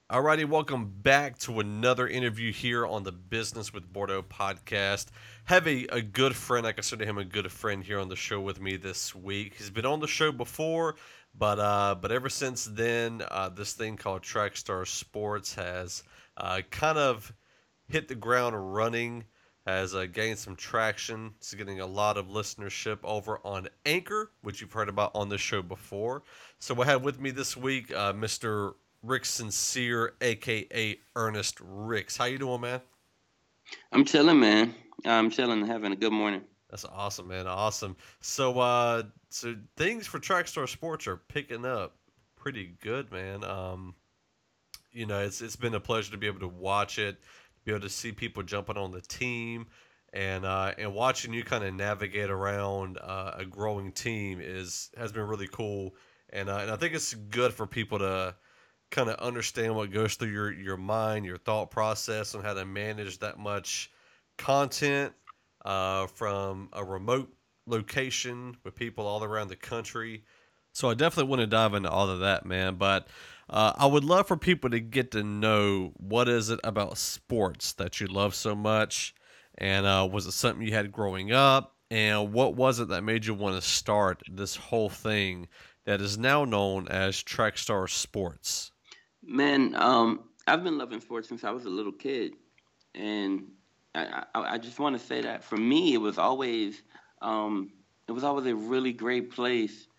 Alrighty, welcome back to another interview here on the Business with Bordeaux podcast. Have a good friend, I consider him a good friend here on the show with me this week. He's been on the show before, but ever since then, this thing called Trackstar Sports has kind of hit the ground running, has gained some traction. It's getting a lot of listenership over on Anchor, which you've heard about on the show before. So I have with me this week Mr. Rick Sincere, aka Ernest Ricks. How you doing, man? I'm chilling, man. I'm chilling, having a good morning. That's awesome, man. Awesome. So things for Trackstar Sports are picking up pretty good, man. It's been a pleasure to be able to watch it, to be able to see people jumping on the team, and watching you kind of navigate around a growing team is has been really cool. And I think it's good for people to kind of understand what goes through your mind, your thought process, on how to manage that much content from a remote location with people all around the country. So I definitely want to dive into all of that, man. But I would love for people to get to know what is it about sports that you love so much, and was it something you had growing up, and what was it that made you want to start this whole thing that is now known as Trackstar Sports? Man, I've been loving sports since I was a little kid, and I just want to say that for me, um, it was always a really great place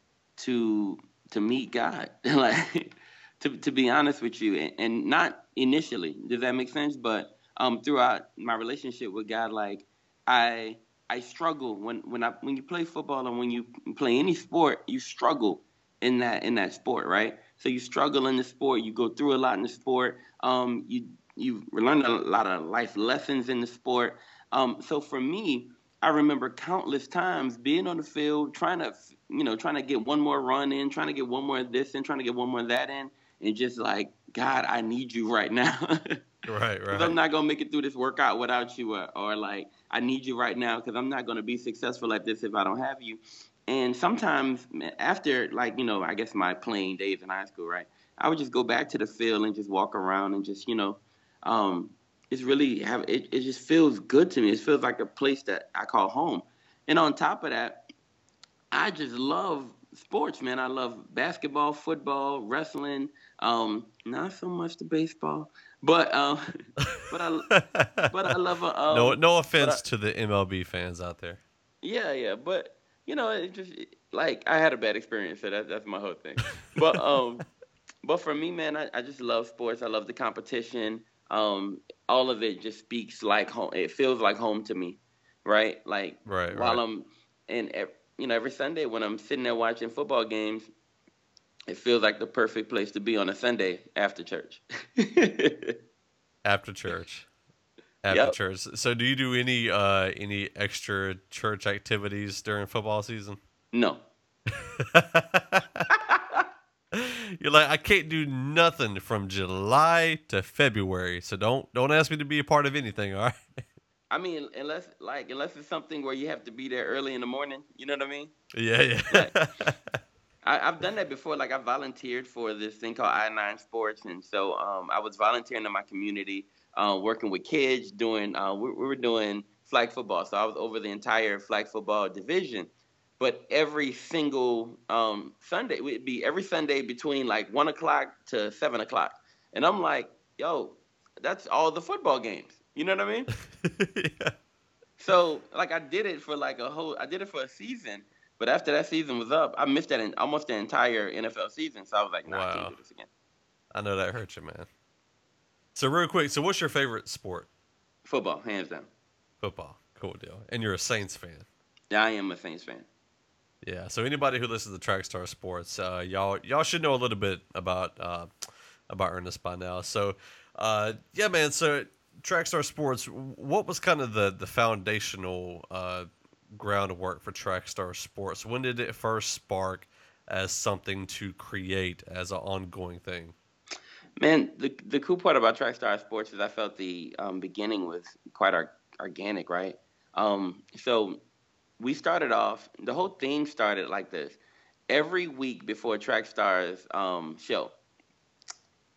to to meet God. Like to be honest with you, and not initially. Does that make sense? But throughout my relationship with God, like I I struggle when you play football and when you play any sport, you struggle in that sport, right? So you struggle in the sport, you go through a lot in the sport. You learn a lot of life lessons in the sport. So for me, I remember countless times being on the field, trying to get one more run in, trying to get one more of this in, trying to get one more of that in, and just like, God, I need you right now. Right, Because I'm right. not gonna make it through this workout without you, or like I need you right now because I'm not gonna be successful at this if I don't have you. And sometimes after, like, I guess my playing days in high school, right, I would just go back to the field and just walk around and just um, it's really have it. It just feels good to me. It feels like a place that I call home. And on top of that, I just love sports, man. I love basketball, football, wrestling. Not so much the baseball, but but I but I love No but I, offense to the MLB fans out there. yeah, yeah, but it just like I had a bad experience, so that's my whole thing. But but for me, man, I just love sports. I love the competition. All of it just speaks like home. It feels like home to me, right? Like Right, while right. I'm and every Sunday when I'm sitting there watching football games, it feels like the perfect place to be on a Sunday after church. After church. After Yep. church. So do you do any extra church activities during football season? No. You're like, I can't do nothing from July to February, so don't ask me to be a part of anything, all right? I mean, unless it's something where you have to be there early in the morning, you know what I mean? Yeah, Like yeah. I've done that before. Like I volunteered for this thing called I-9 Sports, and so I was volunteering in my community, working with kids, doing we were doing flag football. So I was over the entire flag football division. But every single Sunday, it would be every Sunday between like 1 o'clock to 7 o'clock, and I'm like, yo, that's all the football games. You know what I mean? Yeah. So like I did it for a season, but after that season was up, I missed that in almost the entire NFL season. So I was like, nah, I can't Wow. do this again. I know that hurt you, man. So real quick, so what's your favorite sport? Football, hands down. Football. Cool deal. And you're a Saints fan. Yeah, I am a Saints fan. Yeah. So anybody who listens to Trackstar Sports, y'all should know a little bit about Ernest by now. So, yeah, man. So Trackstar Sports, what was kind of the foundational groundwork for Trackstar Sports? When did it first spark as something to create as an ongoing thing? Man, the cool part about Trackstar Sports is I felt the beginning was quite organic, right? So we started off. The whole thing started like this. Every week before Trackstar's show,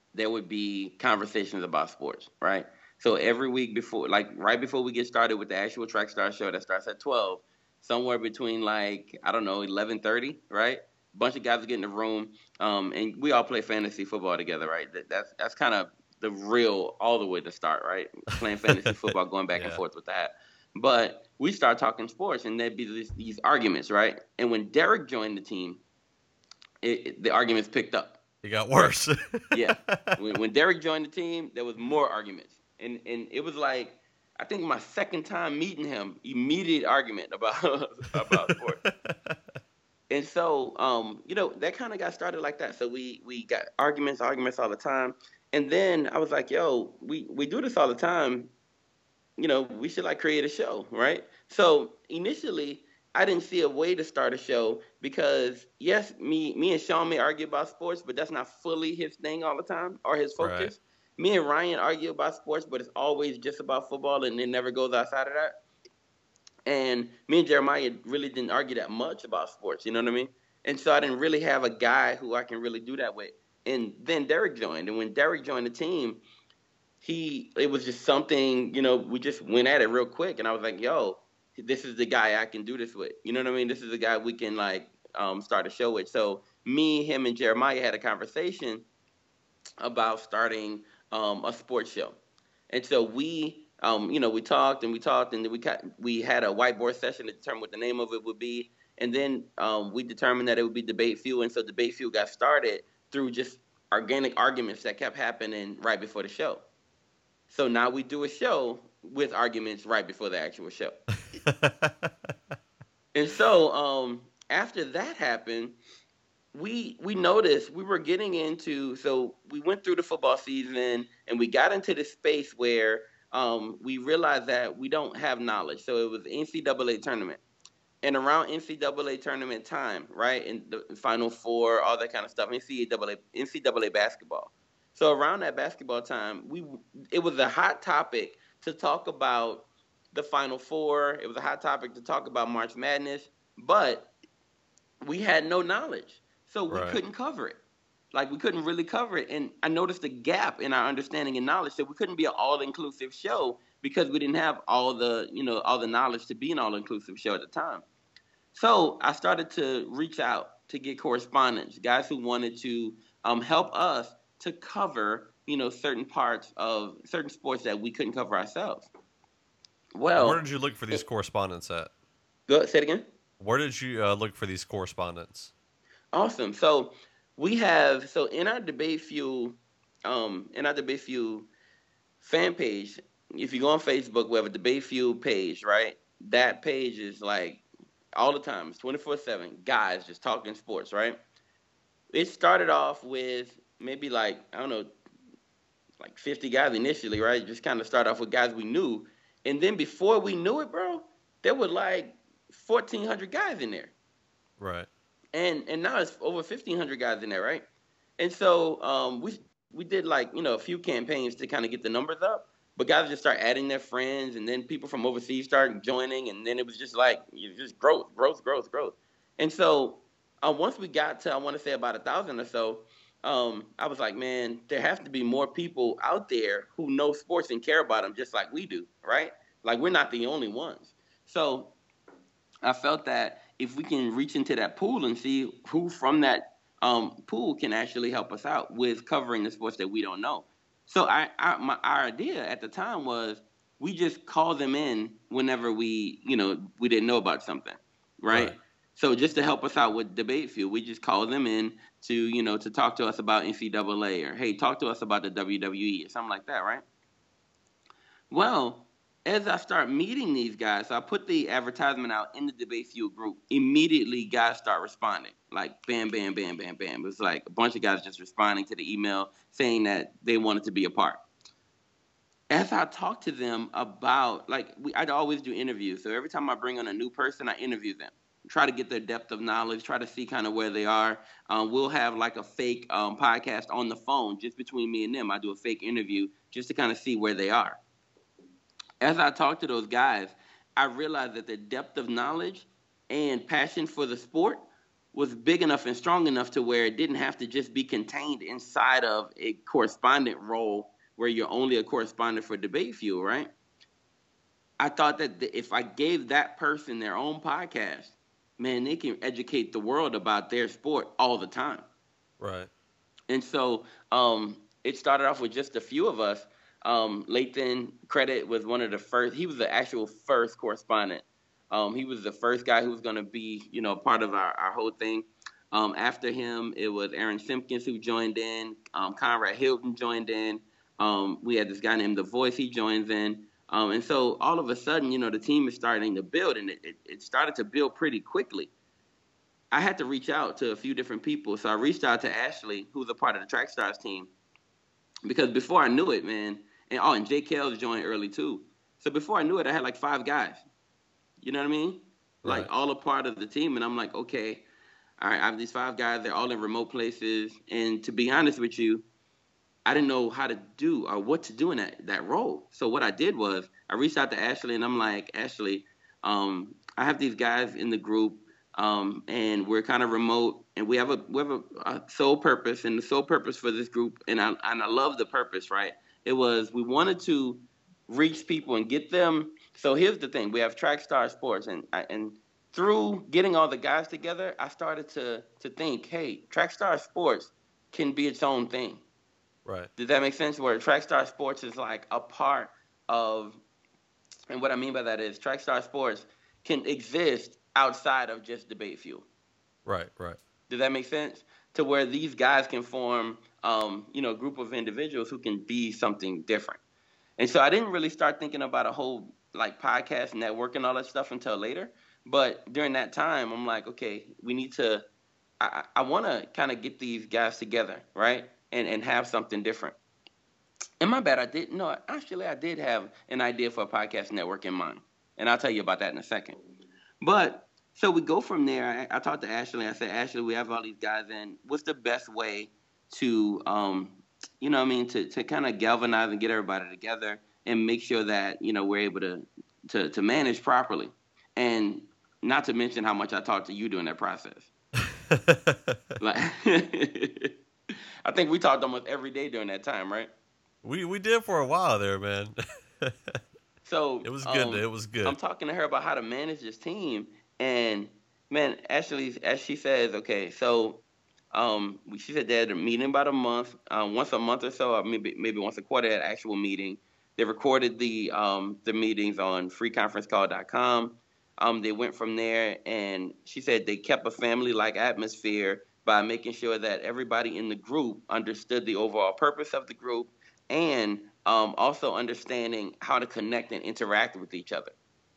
there would be conversations about sports, right? So every week before, like right before we get started with the actual Track Star show that starts at 12, somewhere between like I don't know 11:30, right? A bunch of guys get in the room, and we all play fantasy football together, right? That's kind of the real all the way to start, right? Playing fantasy football, going back and Yeah. forth with that. But we start talking sports, and there'd be these arguments, right? And when Derek joined the team, the arguments picked up. It got Right. worse. Yeah. When Derek joined the team, there was more arguments, and it was like I think my second time meeting him, immediate argument about about sports. And so, that kind of got started like that. So we got arguments all the time, and then I was like, "Yo, we do this all the time. We should like create a show, right?" So initially, I didn't see a way to start a show because yes, me and Sean may argue about sports, but that's not fully his thing all the time or his Right. focus. Me and Ryan argue about sports, but it's always just about football and it never goes outside of that. And me and Jeremiah really didn't argue that much about sports, you know what I mean? And so I didn't really have a guy who I can really do that with. And then Derek joined, and when Derek joined the team, it was just something, we just went at it real quick, and I was like, yo, this is the guy I can do this with. You know what I mean? This is the guy we can like start a show with. So me, him, and Jeremiah had a conversation about starting a sports show, and so we talked and we talked, and then we had a whiteboard session to determine what the name of it would be, and then we determined that it would be Debate Fuel, and so Debate Fuel got started through just organic arguments that kept happening right before the show. So now we do a show with arguments right before the actual show. And so after that happened, we noticed we were getting into, so we went through the football season and we got into this space where we realized that we don't have knowledge. So it was NCAA tournament. And around NCAA tournament time, right, in the Final Four, all that kind of stuff, NCAA basketball. So around that basketball time, it was a hot topic to talk about the Final Four. It was a hot topic to talk about March Madness, but we had no knowledge, so we Right. couldn't cover it. Like we couldn't really cover it, and I noticed a gap in our understanding and knowledge. So we couldn't be an all-inclusive show because we didn't have all the knowledge to be an all-inclusive show at the time. So I started to reach out to get correspondents, guys who wanted to help us to cover, certain parts of certain sports that we couldn't cover ourselves. And where Well, did you look for these correspondents at? go say it again. Where did you look for these correspondents? Awesome. So we have in our Debate Fuel, fan page. If you go on Facebook, we have a Debate Fuel page, right? That page is like all the time. It's 24/7. Guys just talking sports, right? It started off with maybe like I don't know, like 50 guys initially, right? Just kind of start off with guys we knew, and then before we knew it, bro, there were like 1,400 guys in there, Right. and now it's over 1,500 guys in there, right? And so we did like a few campaigns to kind of get the numbers up, but guys just start adding their friends, and then people from overseas started joining, and then it was just like just growth, growth, growth, growth. And so once we got to I want to say about 1,000 or so, I was like, man, there have to be more people out there who know sports and care about them just like we do, right? Like we're not the only ones. So I felt that if we can reach into that pool and see who from that pool can actually help us out with covering the sports that we don't know. So our idea at the time was we just call them in whenever we didn't know about something, right? Right. So just to help us out with Debate Field, we just call them in to talk to us about NCAA or hey, talk to us about the WWE or something like that, right? Well, as I start meeting these guys, so I put the advertisement out in the Debate Fuel group. Immediately, guys start responding. Like, bam, bam, bam, bam, bam. It was like a bunch of guys just responding to the email saying that they wanted to be a part. As I talk to them about, like, I'd always do interviews. So every time I bring on a new person, I interview them. Try to get their depth of knowledge, try to see kind of where they are. We'll have like a fake podcast on the phone just between me and them. I do a fake interview just to kind of see where they are. As I talked to those guys, I realized that their depth of knowledge and passion for the sport was big enough and strong enough to where it didn't have to just be contained inside of a correspondent role where you're only a correspondent for Debate Fuel, right? I thought that if I gave that person their own podcast, man, they can educate the world about their sport all the time. Right. And so it started off with just a few of us. Lathan Credit was one of the first. He was the actual first correspondent. He was the first guy who was going to be, part of our whole thing. After him, it was Aaron Simpkins who joined in. Conrad Hilton joined in. We had this guy named The Voice. He joins in. And so all of a sudden, the team is starting to build, and it started to build pretty quickly. I had to reach out to a few different people. So I reached out to Ashley, who's a part of the Track Stars team, because before I knew it, man, and Jay Kells joined early too. So before I knew it, I had like 5 guys. You know what I mean? Right. Like all a part of the team. And I'm like, okay, all right, I have these 5 guys. They're all in remote places. And to be honest with you, I didn't know how to do or what to do in that role. So what I did was I reached out to Ashley, and I'm like, Ashley, I have these guys in the group, and we're kind of remote, and we have a sole purpose, and the sole purpose for this group, and I love the purpose, right? It was we wanted to reach people and get them. So here's the thing: we have Trackstar Sports, and through getting all the guys together, I started to think, hey, Trackstar Sports can be its own thing. Right. Does that make sense? Where Trackstar Sports is like a part of, and what I mean by that is Trackstar Sports can exist outside of just Debate Fuel. Right. Right. Does that make sense? To where these guys can form, a group of individuals who can be something different. And so I didn't really start thinking about a whole like podcast network and all that stuff until later. But during that time, I'm like, okay, we need to. I want to kind of get these guys together, right? And have something different. And my bad, I didn't know. Actually, I did have an idea for a podcast network in mind. And I'll tell you about that in a second. But so we go from there. I talked to Ashley. I said, Ashley, we have all these guys in. What's the best way to, to kind of galvanize and get everybody together and make sure that, we're able to manage properly? And not to mention how much I talked to you during that process. Like, I think we talked almost every day during that time, right? We did for a while there, man. So It was good. It was good. I'm talking to her about how to manage this team, and man, Ashley, as she says, okay, so she said they had a meeting about a month, once a month or so, or maybe once a quarter, at actual meeting. They recorded the meetings on freeconferencecall.com. They went from there, and she said they kept a family-like atmosphere by making sure that everybody in the group understood the overall purpose of the group, and also understanding how to connect and interact with each other.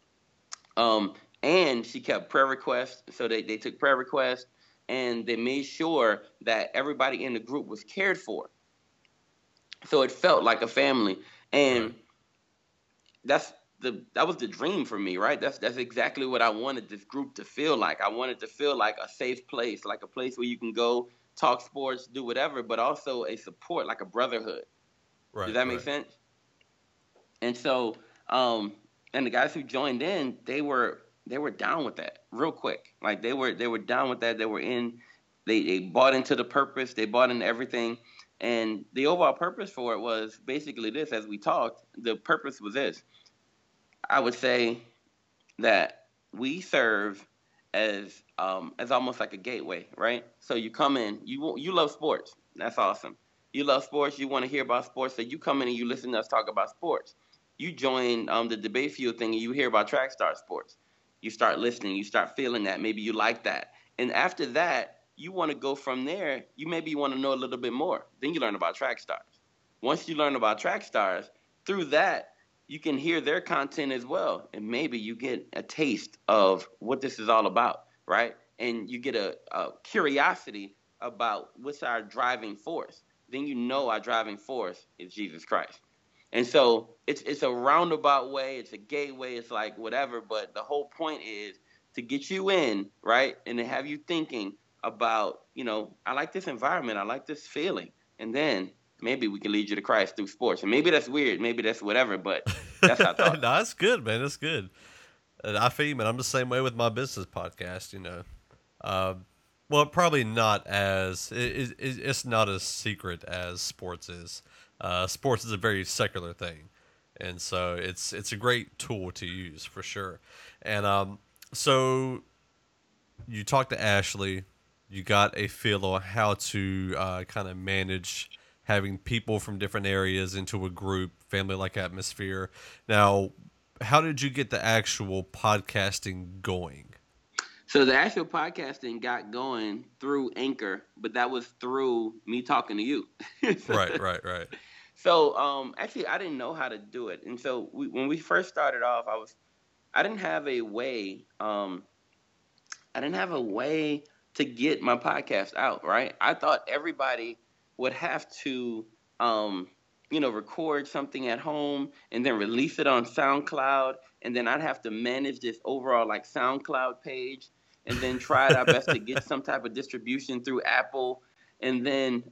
And she kept prayer requests, so they took prayer requests, and they made sure that everybody in the group was cared for. So it felt like a family, and that was the dream for me, right? That's exactly what I wanted this group to feel like. I wanted to feel like a safe place, like a place where you can go talk sports, do whatever, but also a support, like a brotherhood. Right. Does that make sense? And so, and the guys who joined in, they were down with that real quick. Like they were down with that. They were in. They bought into the purpose. They bought into everything. And the overall purpose for it was basically this. As we talked, the purpose was this. I would say that we serve as almost like a gateway, right? So you come in, you love sports. That's awesome. You love sports. You want to hear about sports. So you come in and you listen to us talk about sports. You join the Debate Fuel thing and you hear about Trackstar Sports. You start listening. You start feeling that. Maybe you like that. And after that, you want to go from there. You maybe want to know a little bit more. Then you learn about Trackstars. Once you learn about Trackstars, through that, you can hear their content as well. And maybe you get a taste of what this is all about, right? And you get a curiosity about what's our driving force. Then you know our driving force is Jesus Christ. And so it's a roundabout way. It's a gateway. It's like whatever. But the whole point is to get you in, right? And to have you thinking about, I like this environment. I like this feeling. And then maybe we can lead you to Christ through sports. And maybe that's weird. Maybe that's whatever. But that's how I thought. No, that's good, man. That's good. And I feel you, man. I'm the same way with my business podcast, Well, Well, probably not as it's not as secret as sports is. Sports is a very secular thing, and so it's a great tool to use for sure. And so you talked to Ashley, you got a feel on how to kind of manage having people from different areas into a group, family like atmosphere. Now, how did you get the actual podcasting going? So the actual podcasting got going through Anchor, but that was through me talking to you. Right, right, right, So actually, I didn't know how to do it, and so when we first started off, I didn't have a way. I didn't have a way to get my podcast out. Right? I thought everybody would have to, um, record something at home and then release it on SoundCloud, and then I'd have to manage this overall like SoundCloud page, and then try our best to get some type of distribution through Apple. And then,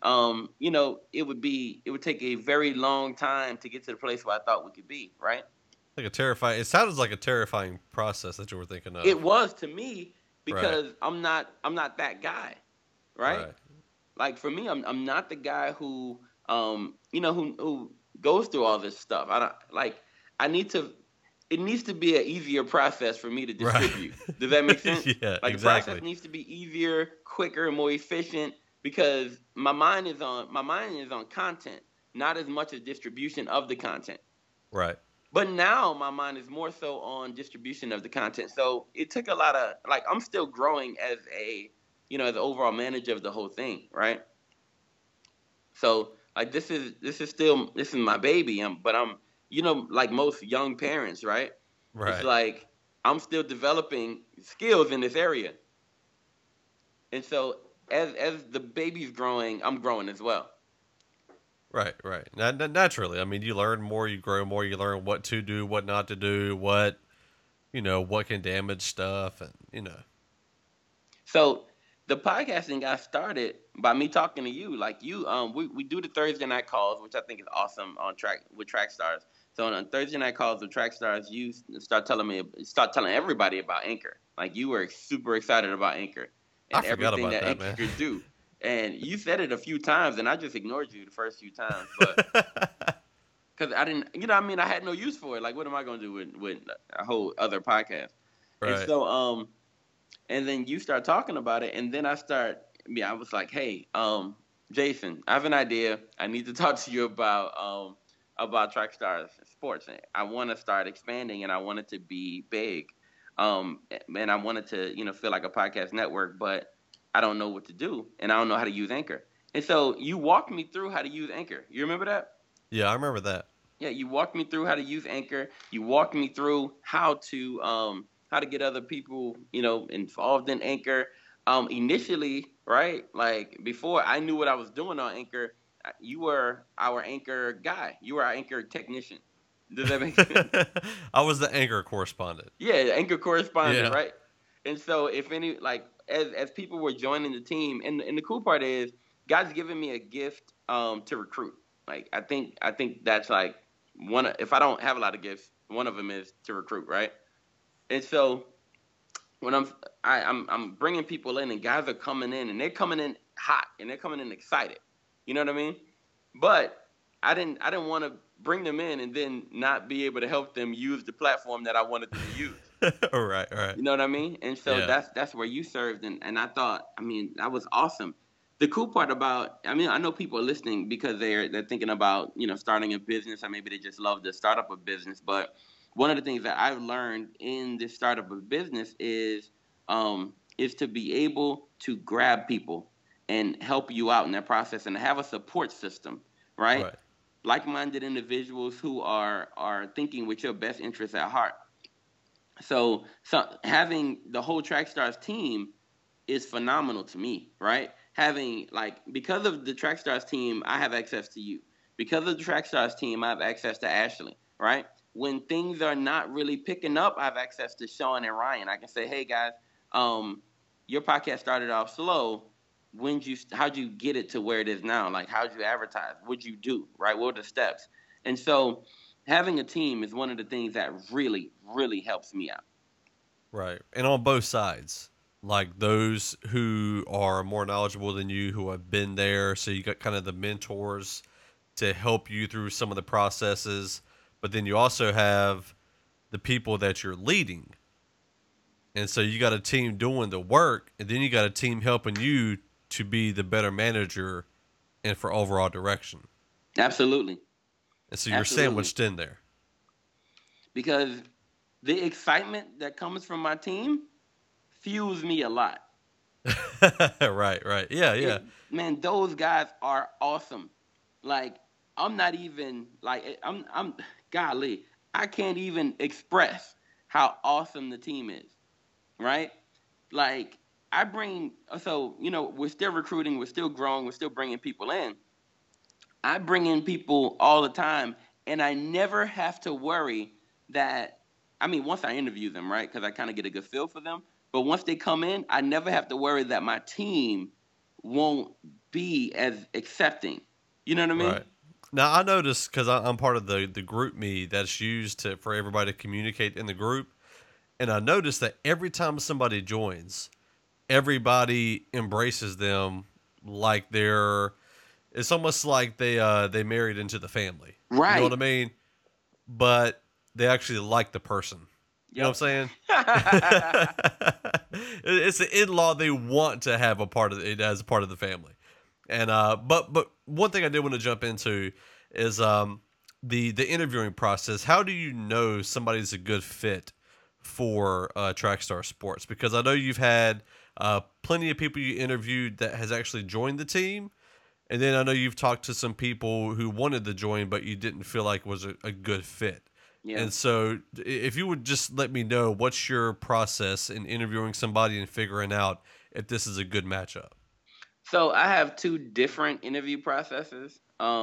it would take a very long time to get to the place where I thought we could be, right? like a terrifying. It sounded like a terrifying process that you were thinking It of. was to me Right, because I'm not that guy, right? right, Like for me, I'm not the guy who who goes through all this stuff. I don't like. I need to. It needs to be an easier process for me to right. distribute. Does that make sense? Yeah, Like the process exactly. needs to be easier, quicker, and more efficient because my mind is on content, not as much as distribution of the content. Right. But now my mind is more so on distribution of the content. So it took a lot of like I'm still growing as as the overall manager of the whole thing, right? So like this is my baby. But I'm like most young parents, right? It's Right. like I'm still developing skills in this area, and so as the baby's growing, I'm growing as well. Right. Right. Naturally, I mean, you learn more, you grow more, you learn what to do, what not to do, what can damage stuff, and So the podcasting got started by me talking to you. Like we do the Thursday night calls, which I think is awesome on track with Track Stars. So on Thursday night calls with Track Stars, you start telling everybody about Anchor. Like you were super excited about Anchor I and forgot everything about that that, Anchor man. could do. And you said it a few times, and I just ignored you the first few times, but because I didn't, I had no use for it. Like, what am I going to do with a whole other podcast? And Right. so, and then you start talking about it, and then I was like, hey, Jason, I have an idea. I need to talk to you about Track Stars Sports. I want to start expanding, and I want it to be big. And I wanted to, feel like a podcast network, but I don't know what to do, and I don't know how to use Anchor. And so you walked me through how to use Anchor. You remember that? Yeah, I remember that. Yeah, you walked me through how to use Anchor. You walked me through how to get other people, involved in Anchor. Initially, right? Like before I knew what I was doing on Anchor, you were our Anchor guy. You were our Anchor technician. Does that make sense? I was the anchor correspondent. Yeah, the Anchor correspondent, Yeah. right? And so if any like as people were joining the team, and the cool part is God's given me a gift to recruit. Like I think that's like if I don't have a lot of gifts, one of them is to recruit, right? And so when I'm bringing people in, and guys are coming in, and they're coming in hot, and they're coming in excited. You know what I mean? But I didn't want to bring them in and then not be able to help them use the platform that I wanted them to use. All right. All right. You know what I mean? And so Yeah. that's where you served, and I thought, that was awesome. The cool part about, I know people are listening because they're thinking about starting a business, or maybe they just love to start up a business. But one of the things that I've learned in this startup of business is to be able to grab people and help you out in that process, and to have a support system, right? Right. Like-minded individuals who are thinking with your best interests at heart. So having the whole Trackstars team is phenomenal to me, right? Having like because of the Trackstars team, I have access to you. Because of the Trackstars team, I have access to Ashley, right? When things are not really picking up, I have access to Sean and Ryan. I can say, "Hey guys, um, your podcast started off slow. How'd you get it to where it is now? Like, how'd you advertise? What'd you do? Right? What were the steps?" And so, having a team is one of the things that really, really helps me out. Right. And on both sides. like those who are more knowledgeable than you, who have been there. So you got kind of the mentors to help you through some of the processes, but then you also have the people that you're leading. And so you got a team doing the work, and then you got a team helping you to be the better manager and for overall direction. Absolutely. And so you're Absolutely. sandwiched in there. Because the excitement that comes from my team fuels me a lot. Right, right. Yeah, yeah. It Man, those guys are awesome. Like I'm not even like I'm golly, I can't even express how awesome the team is, right? Like I bring so we're still recruiting, we're still growing, we're still bringing people in. I bring in people all the time, and I never have to worry that. I mean, once I interview them, right? Because I kind of get a good feel for them. But once they come in, I never have to worry that my team won't be as accepting. You know what I mean? Right. Now I noticed because I'm part of the group me that's used to for everybody to communicate in the group, and I noticed that every time somebody joins, everybody embraces them like they're. It's almost like they married into the family. You know what Right. I mean? But they actually like the person. You know Yep. what I'm saying? It's the in law they want to have a part of it as a part of the family. And but one thing I did want to jump into is the interviewing process. How do you know somebody's a good fit for Trackstar Sports? Because I know you've had plenty of people you interviewed that has actually joined the team, and then I know you've talked to some people who wanted to join, but you didn't feel like was a good fit. Yeah. And so, if you would just let me know, what's your process in interviewing somebody and figuring out if this is a good matchup? So I have two different interview processes.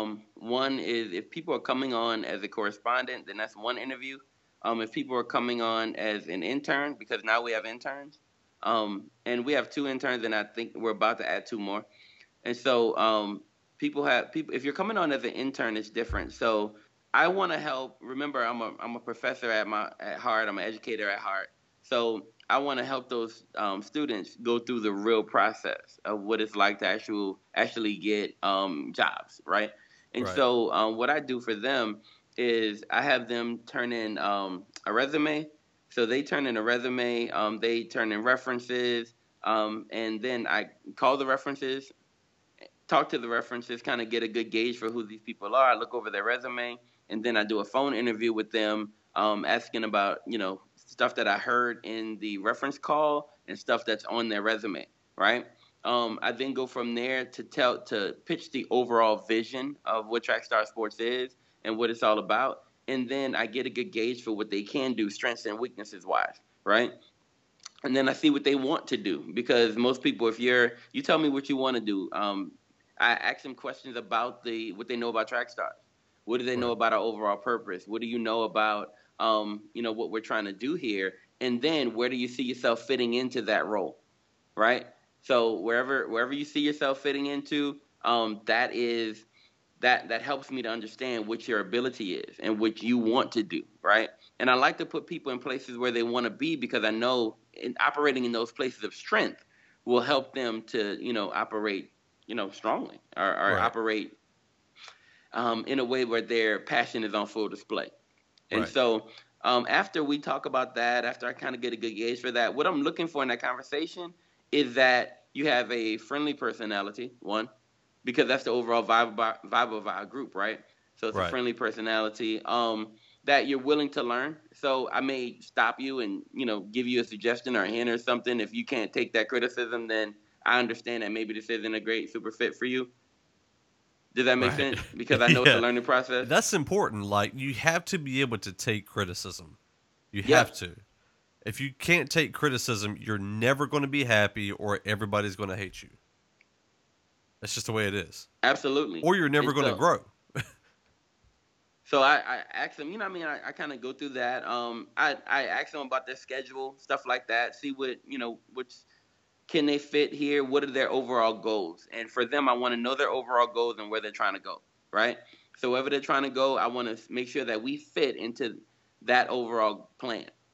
One is if people are coming on as a correspondent, then that's one interview. If people are coming on as an intern, because now we have interns, and we have two interns, and I think we're about to add two more. And so people have people. If you're coming on as an intern, it's different. So I want to help. Remember, I'm a professor at heart. I'm an educator at heart. So I want to help those students go through the real process of what it's like to actually get jobs, right? And Right. so what I do for them is I have them turn in a resume. So they turn in a resume. They turn in references. And then I call the references, talk to the references, kind of get a good gauge for who these people are. I look over their resume, and then I do a phone interview with them, asking about stuff that I heard in the reference call and stuff that's on their resume, right? I then go from there to pitch the overall vision of what Trackstar Sports is and what it's all about, and then I get a good gauge for what they can do, strengths and weaknesses wise, right? And then I see what they want to do, because most people, if you tell me what you want to do, I ask them questions about the what they know about track stars. What do they know Right. about our overall purpose? What do you know about what we're trying to do here? And then where do you see yourself fitting into that role, right? So wherever you see yourself fitting into, that is that helps me to understand what your ability is and what you want to do, right? And I like to put people in places where they want to be, because I know operating in those places of strength will help them to operate strongly, or Right. operate in a way where their passion is on full display. And Right. so after we talk about that, after I kind of get a good gauge for that, what I'm looking for in that conversation is that you have a friendly personality, one, because that's the overall vibe of our group, right? So it's a Right. friendly personality. That you're willing to learn. So I may stop you and give you a suggestion or a hint or something. If you can't take that criticism, then I understand that maybe this isn't a great super fit for you. Does that make Right. sense? Because I know it's a Yeah. learning process. That's important. Like you have to be able to take criticism. You have Yep, to. If you can't take criticism, you're never going to be happy or everybody's going to hate you. That's just the way it is. absolutely. Or you're never And going to so grow. I asked them, what I mean, I kind of go through that. I asked them about their schedule, stuff like that, see what, which can they fit here? What are their overall goals? And for them, I want to know their overall goals and where they're trying to go, right? So wherever they're trying to go, I want to make sure that we fit into that overall plan.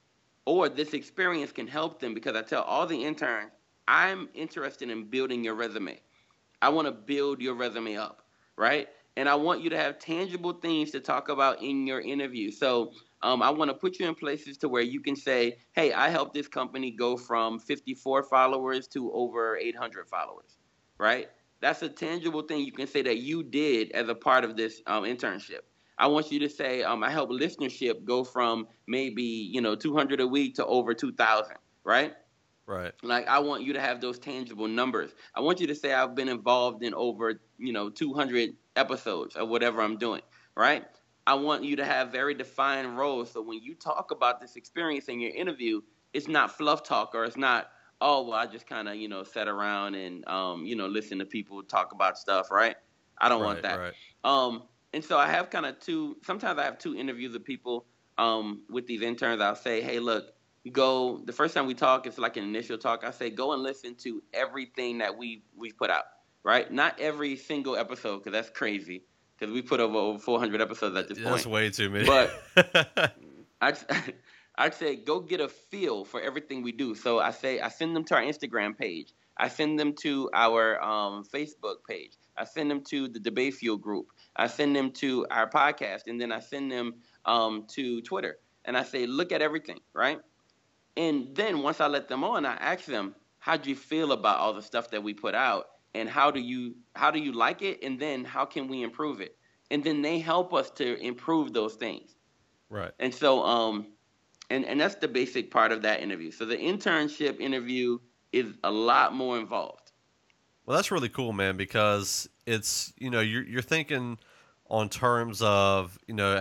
or this experience can help them, because I tell all the interns, I'm interested in building your resume. I want to build your resume up, right? And I want you to have tangible things to talk about in your interview. So I want to put you in places to where you can say, hey, I helped this company go from 54 followers to over 800 followers, right? That's a tangible thing you can say that you did as a part of this internship. I want you to say, I helped listenership go from maybe 200 a week to over 2,000, right? Right. Like, I want you to have those tangible numbers. I want you to say I've been involved in over 200 episodes of whatever I'm doing, right? I want you to have very defined roles, so when you talk about this experience in your interview, it's not fluff talk, or it's not, oh well, I just kind of sat around and listen to people talk about stuff, right? I don't want Right. that. Right. And so I have kind of two. Sometimes I have two interviews with people with these interns. I'll say, hey, look, go, the first time we talk, it's like an initial talk. I say, go and listen to everything that we've put out, right? Not every single episode, because that's crazy, because we put over 400 episodes at this That's point. way too many. But I'd, I'd say go get a feel for everything we do. So I say I send them to our Instagram page. I send them to our Facebook page. I send them to the Debate Fuel group. I send them to our podcast, and then I send them to Twitter. And I say, look at everything, right? And then once I let them on, I ask them, how do you feel about all the stuff that we put out? And how do you like it? And then how can we improve it? And then they help us to improve those things. Right. And so and that's the basic part of that interview. So the internship interview is a lot more involved. Well, that's really cool, man, because it's, you're thinking on terms of,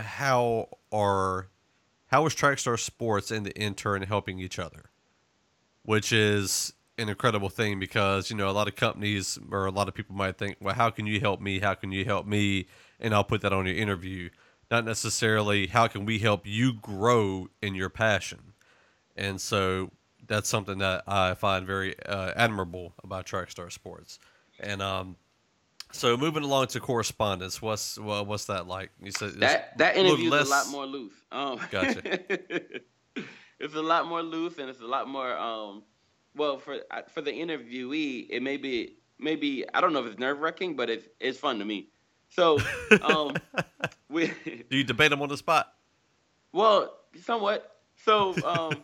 how is Trackstar Sports and the intern helping each other, which is an incredible thing, because, a lot of companies or a lot of people might think, well, how can you help me? How can you help me? And I'll put that on your interview. Not necessarily how can we help you grow in your passion. And so that's something that I find very admirable about Trackstar Sports. And so moving along to correspondence, what's that like? You said it's That a little interview is a lot less. more loose. Gotcha. It's a lot more loose, and it's a lot more. Well, for the interviewee, it maybe I don't know if it's nerve wracking, but it's fun to me. So um, we Do you debate them on the spot? well, somewhat. So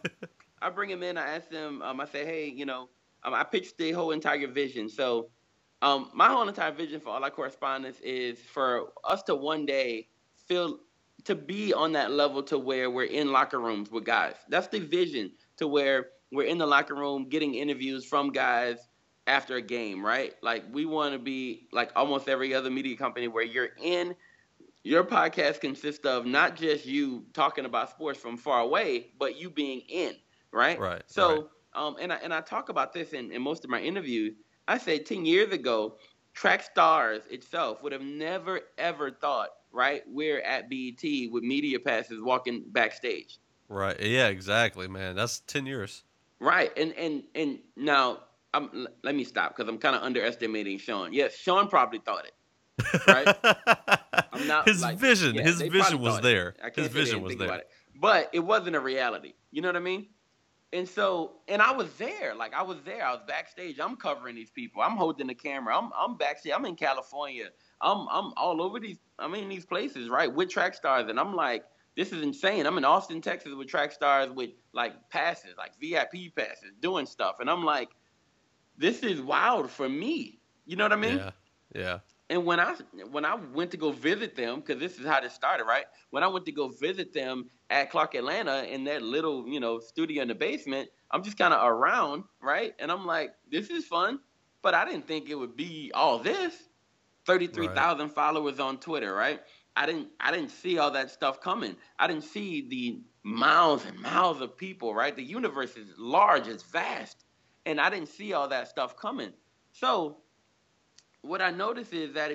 I bring him in. I ask them. I say, hey, I pitched the whole entire vision. So my whole entire vision for all our correspondence is for us to one day feel, to be on that level to where we're in locker rooms with guys. That's the vision, to where we're in the locker room getting interviews from guys after a game, right? Like, we want to be like almost every other media company, where you're in, your podcast consists of not just you talking about sports from far away, but you being in, right? Right. Right. So, and I talk about this in most of my interviews. I say 10 years ago, Track Stars itself would have never ever thought, right? We're at BET with media passes walking backstage, Right. Yeah. Exactly, man. That's 10 years. right? And now let me stop, because I'm kind of underestimating Sean. Yes, Sean probably thought it, right? I'm not his like, vision. yeah, His they probably vision was thought it. there. I His can't say they vision didn't was think about there. it, but it wasn't a reality. You know what I mean? And so, and I was there. Like, I was there. I was backstage. I'm covering these people. I'm holding the camera. I'm backstage. I'm in California. I'm all over these. I'm in these places, right, with Track Stars, and I'm like, this is insane. I'm in Austin, Texas, with Track Stars, with like passes, like VIP passes, doing stuff, and I'm like, this is wild for me. You know what I mean? Yeah. Yeah. And when I went to go visit them, because this is how this started, right? When I went to go visit them at Clark Atlanta in that little, studio in the basement, I'm just kind of around, right? And I'm like, this is fun, but I didn't think it would be all this. Right. 33,000 followers on Twitter, right? I didn't see all that stuff coming. I didn't see the miles and miles of people, right? The universe is large, it's vast, and I didn't see all that stuff coming. So what I notice is that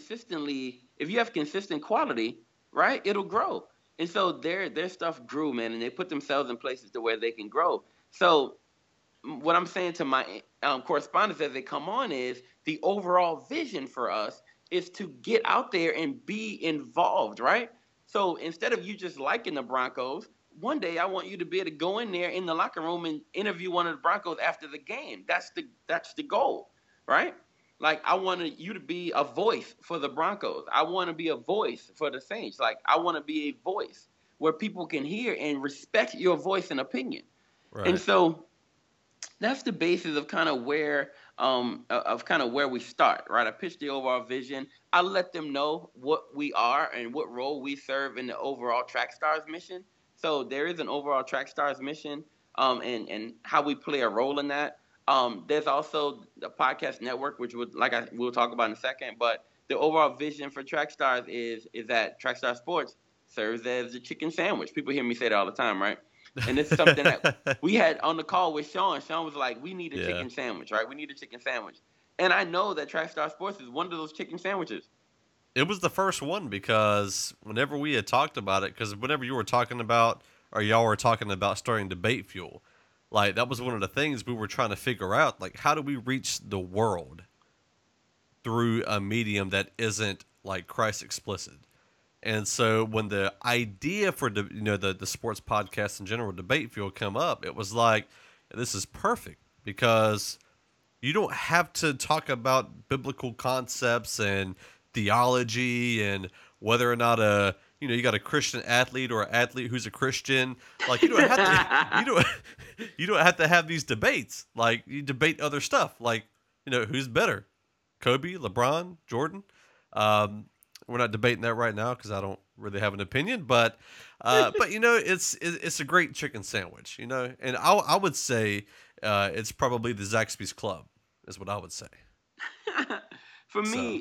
if you have consistent quality, right, it'll grow. And so their stuff grew, man, and they put themselves in places to where they can grow. So what I'm saying to my correspondents as they come on is, the overall vision for us is to get out there and be involved, right? So instead of you just liking the Broncos, one day I want you to be able to go in there in the locker room and interview one of the Broncos after the game. That's the goal, right? Like I want you to be a voice for the Broncos. I want to be a voice for the Saints. Like I want to be a voice where people can hear and respect your voice and opinion. And Right. so that's the basis of kind of where we start, right? I pitch the overall vision. I let them know what we are and what role we serve in the overall Track Stars mission. So there is an overall Track Stars mission, and how we play a role in that. There's also the podcast network, which we'll talk about in a second. But the overall vision for Track Stars is that Track Star Sports serves as a chicken sandwich. People hear me say that all the time, right? And it's something that we had on the call with Sean. Sean was like, "We need a Yeah. chicken sandwich, right? We need a chicken sandwich." And I know that Track Star Sports is one of those chicken sandwiches. It was the first one because whenever we had talked about it, because whenever you were talking about, or y'all were talking about starting Debate Fuel, like that was one of the things we were trying to figure out. Like, how do we reach the world through a medium that isn't like Christ explicit? And so when the idea for the sports podcast in general, Debate Fuel, come up, it was like, this is perfect because you don't have to talk about biblical concepts and theology and whether or not you got a Christian athlete or an athlete who's a Christian. Like you don't have to you don't you don't have to have these debates. Like you debate other stuff. Like who's better, Kobe, LeBron, Jordan. We're not debating that right now because I don't really have an opinion, but it's a great chicken sandwich, and I would say it's probably the Zaxby's Club is what I would say. For So me,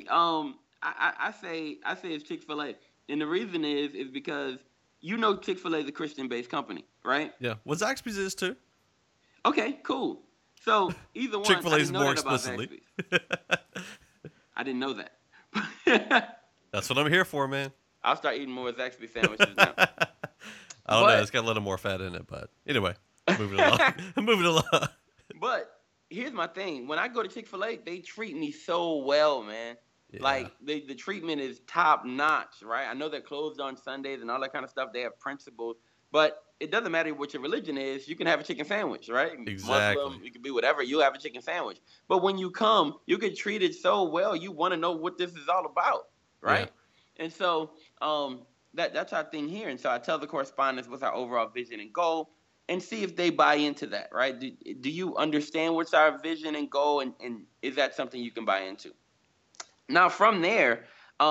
I say it's Chick-fil-A, and the reason is because Chick-fil-A is a Christian-based company, right? yeah, well Zaxby's is too. Okay, cool. So either one, Chick-fil-A I is didn't know more that about explicitly. Zaxby's. I didn't know that. That's what I'm here for, man. I'll start eating more Zaxby sandwiches now. I don't know. But It's got a little more fat in it, but anyway, moving along. Moving along. but here's my thing. When I go to Chick-fil-A, they treat me so well, man. Yeah. Like the treatment is top notch, right? I know they're closed on Sundays and all that kind of stuff. They have principles, but it doesn't matter what your religion is. You can have a chicken sandwich, right? Exactly. Muslim, you can be whatever. You have a chicken sandwich. But when you come, you get treated so well. You want to know what this is all about, Yeah. right? And so that's our thing here. And so I tell the correspondents what's our overall vision and goal, and see if they buy into that, right? Do you understand what's our vision and goal, and is that something you can buy into? Now from there,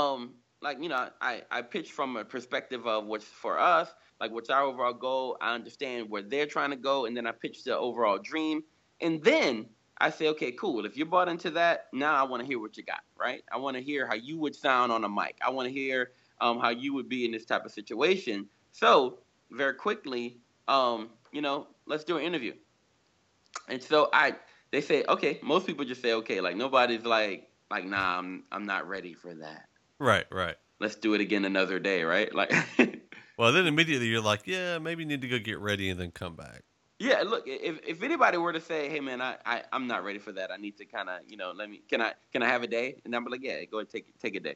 I pitch from a perspective of what's for us, like what's our overall goal. I understand where they're trying to go, and then I pitch the overall dream, and then I say, okay, cool. If you're bought into that, now I want to hear what you got, right? I want to hear how you would sound on a mic. I want to hear how you would be in this type of situation. So very quickly, let's do an interview. And so they say, okay. Most people just say, okay. Like nobody's like, nah, I'm not ready for that. Right. Right. Let's do it again another day, right? Like, Well, then immediately you're like, yeah, maybe you need to go get ready and then come back. yeah. Look, if anybody were to say, hey man, I'm not ready for that. I need to kind of, can I have a day? And I'm like, yeah, go ahead, take a day.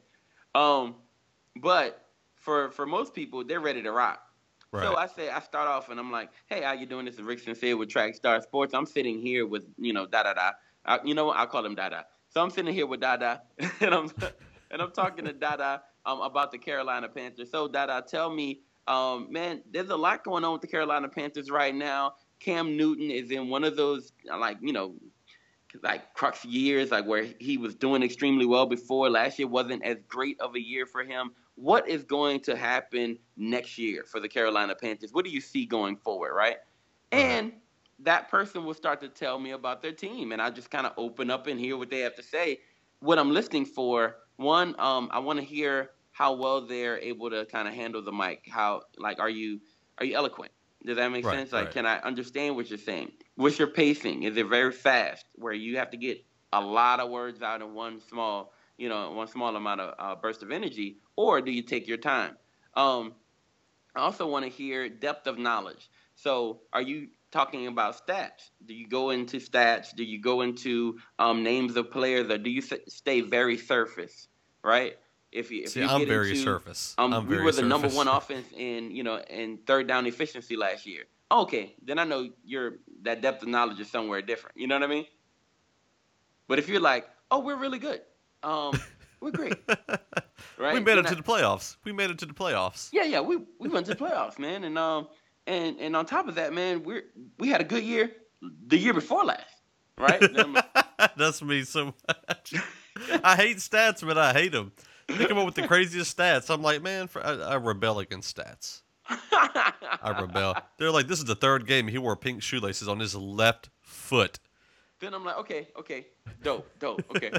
But for most people, they're ready to rock. So Right. I start off and I'm like, hey, how you doing? This is Rick Sincere with Track Star Sports. I'm sitting here with, da da da. I'll call him Dada. So I'm sitting here with Dada, and I'm talking to Dada about the Carolina Panthers. So Dada, tell me, man, there's a lot going on with the Carolina Panthers right now. Cam Newton is in one of those like crux years, like where he was doing extremely well before. Last year wasn't as great of a year for him. What is going to happen next year for the Carolina Panthers? What do you see going forward, right? Right. And that person will start to tell me about their team, and I just kind of open up and hear what they have to say. What I'm listening for, one, I want to hear how well they're able to kind of handle the mic. How, like, are you eloquent? Does that make Right. sense? Like, Right. can I understand what you're saying? What's your pacing? Is it very fast, where you have to get a lot of words out in one small amount of burst of energy, or do you take your time? Um, I also want to hear depth of knowledge. So, are you talking about stats? Do you go into stats? Do you go into names of players, or do you stay very surface, right? if See, you I'm get very into surface. I'm we very were the number surface. one offense in third down efficiency last year. Okay, then I know that depth of knowledge is somewhere different. You know what I mean? But if you're like, oh, we're really good, we're great, We right? made Then it to the playoffs. We made it to the playoffs. yeah, we went to the playoffs, man, and on top of that, man, we had a good year the year before last, right? Then I'm That's me so much. like, I hate stats, but I hate them. They come up with the craziest stats. I'm like, man, I rebel against stats. I rebel. They're like, this is the third game. He wore pink shoelaces on his left foot. then I'm like, okay, dope, okay.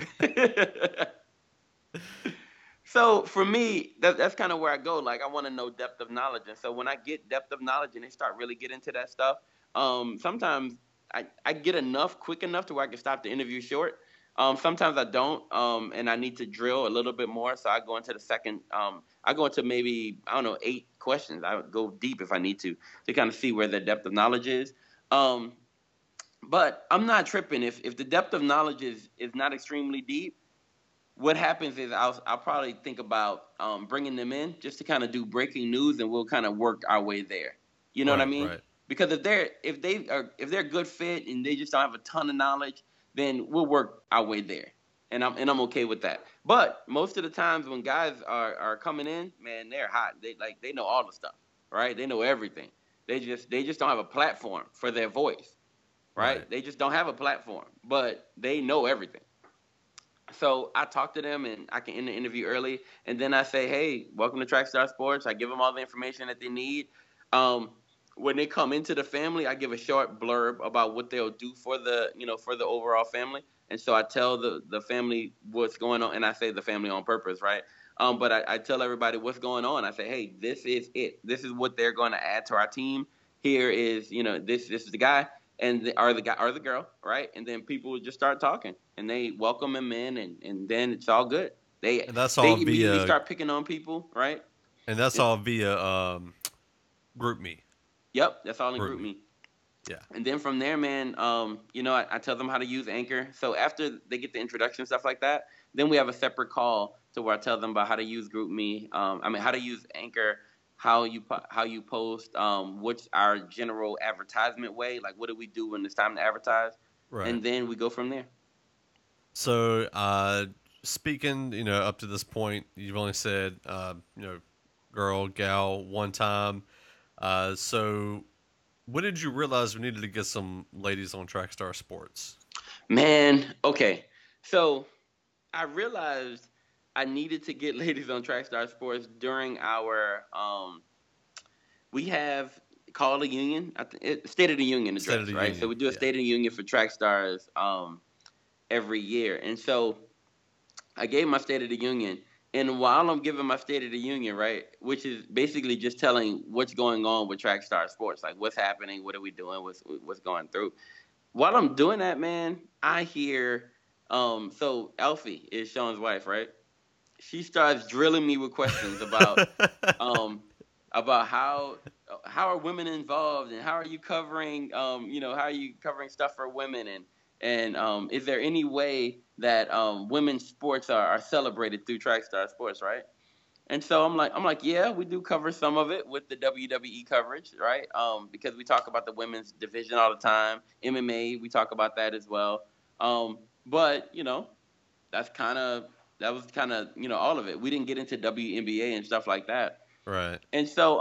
So for me, that's kind of where I go. Like I want to know depth of knowledge, and so when I get depth of knowledge and they start really getting into that stuff, sometimes I get enough quick enough to where I can stop the interview short. Sometimes I don't, and I need to drill a little bit more. So I go into the second. I go into maybe I don't know 8 questions. I would go deep if I need to kind of see where the depth of knowledge is. Um, but I'm not tripping if the depth of knowledge is not extremely deep. What happens is I'll probably think about bringing them in just to kind of do breaking news, and we'll kind of work our way there. You know what I Right, mean? right. Because if they're a good fit and they just don't have a ton of knowledge, then we'll work our way there, and I'm okay with that. But most of the times when guys are coming in, man, they're hot. They know all the stuff, right? They know everything. They just don't have a platform for their voice, Right. right? They just don't have a platform, but they know everything. So I talk to them and I can end the interview early. And then I say, hey, welcome to Trackstar Sports. I give them all the information that they need. Um, when they come into the family, I give a short blurb about what they'll do for the overall family. And so I tell the family what's going on, and I say the family on purpose, right? But I tell everybody what's going on. I say, hey, this is it. This is what they're going to add to our team. Here is, this is the guy and the guy or the girl, right? And then people would just start talking, and they welcome him in, and then it's all good. They And that's they all immediately via start picking on people, right? and that's And, all via group me. yep, that's all in Group group me. me. Yeah. And then from there, man, I tell them how to use Anchor. So after they get the introduction stuff like that, then we have a separate call to where I tell them about how to use GroupMe. How to use Anchor, how you post, what's our general advertisement way, like what do we do when it's time to advertise, Right. and then we go from there. So, speaking, up to this point, you've only said, girl, gal, one time. So when did you realize we needed to get some ladies on Trackstar Sports? Man, okay. So I realized I needed to get ladies on Trackstar Sports during our we have called a union, State of the Union State of address, the right? So Union. we do a Yeah. State of the Union for track stars every year, and so I gave my State of the Union. And while I'm giving my State of the Union, right, which is basically just telling what's going on with Track Star Sports, like what's happening, what are we doing, what's going through. While I'm doing that, man, I hear so Elfie is Sean's wife, right? She starts drilling me with questions um about how are women involved and how are you covering how are you covering stuff for women, and is there any way that women's sports are celebrated through Trackstar Sports, right? And so I'm like, yeah, we do cover some of it with the WWE coverage, right? Because we talk about the women's division all the time. MMA, we talk about that as well. But that's kind of that was kind of all of it. We didn't get into WNBA and stuff like that. Right. And so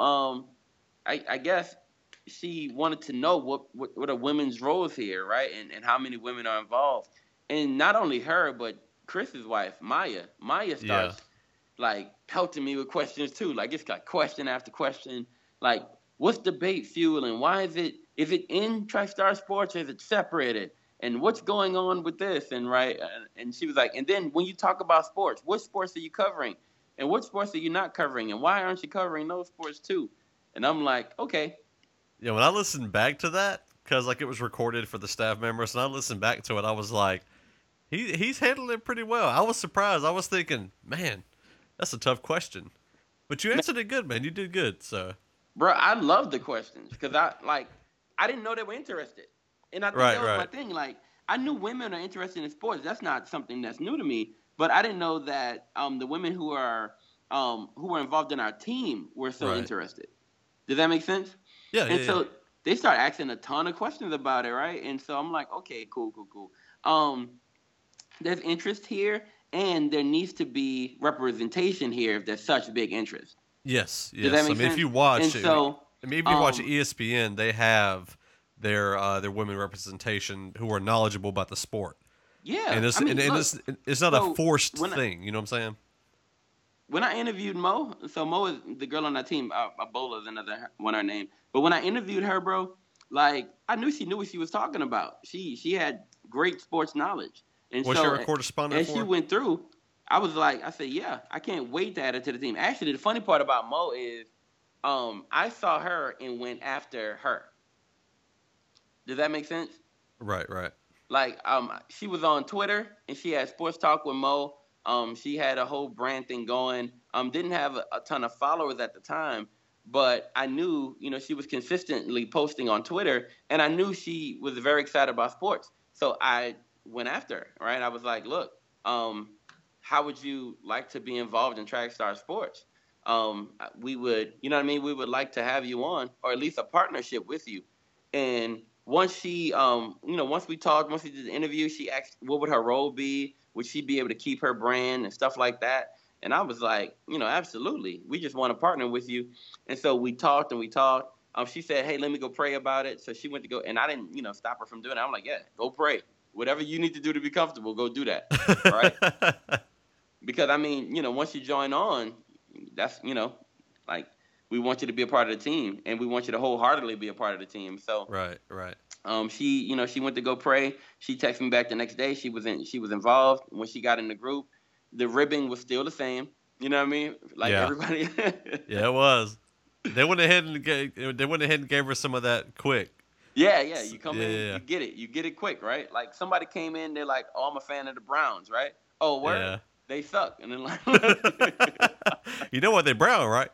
I guess she wanted to know what are women's roles here, right? And how many women are involved. And not only her, but Chris's wife, Maya. Maya Yeah. starts like pelting me with questions too. Like it's like question after question. Like, what's debate fuel and why is it in Trackstar Sports or is it separated? And what's going on with this? And right, and she was like, and then when you talk about sports, what sports are you covering? And what sports are you not covering? And why aren't you covering those sports too? And I'm like, okay, Yeah. When I listened back to that, because like it was recorded for the staff members, and I listened back to it, I was like, he's handling it pretty well. I was surprised. I was thinking, man, that's a tough question, but you answered it good, man. You did good. So. bro, I love the questions because I didn't know they were interested, and I think Right. that was my Right. thing. Like I knew women are interested in sports. That's not something that's new to me. but I didn't know that the women who were involved in our team were so Right. interested. Does that make sense? Yeah, And yeah, yeah. so they start asking a ton of questions about it, right? And so I'm like, okay, cool, cool, cool. Um, there's interest here, and there needs to be representation here if there's such big interest. Yes, Does that yes. I make mean, if sense? you And watch, so, if you watch um, ESPN, they have their women representation who are knowledgeable about the sport, yeah, and I mean, look, it's not a so forced when thing. You know what I'm saying? when I interviewed Mo, so Mo is the girl on that team. Ebola is another one her name. But when I interviewed her, bro, like I knew she knew what she was talking about. She had great sports knowledge, and What's your so correspondent as she for? went through, I said, yeah, I can't wait to add her to the team. Actually, the funny part about Mo is, I saw her and went after her. Does that make sense? Right, right. Like she was on Twitter and she had sports talk with Mo. She had a whole brand thing going. Didn't have a ton of followers at the time, but I knew, she was consistently posting on Twitter, and I knew she was very excited about sports. So I went after her, right? I was like, look, how would you like to be involved in Track Star Sports? We would, you know what I mean? We would like to have you on, or at least a partnership with you. And once we talked, once we did the interview, she asked what would her role be, would she be able to keep her brand and stuff like that. And I was like, absolutely, we just want to partner with you. And so we talked and we talked. She said, hey, let me go pray about it. So she went to go, and I didn't, stop her from doing it. I'm like, yeah, go pray, whatever you need to do to be comfortable, go do that. Right. Because I mean, once you join on, that's, like, we want you to be a part of the team, and we want you to wholeheartedly be a part of the team. So Right, right. she went to go pray. She texted me back the next day. She was involved. When she got in the group, the ribbing was still the same. You know what I mean? Like Yeah, everybody. yeah. It was. They went ahead and gave her some of that quick. Yeah, yeah. You come Yeah, in, yeah, you get it quick, right? Like somebody came in, they're like, "Oh, I'm a fan of the Browns," right? Oh, word, yeah. they suck, and then like, You know what? They brown, right?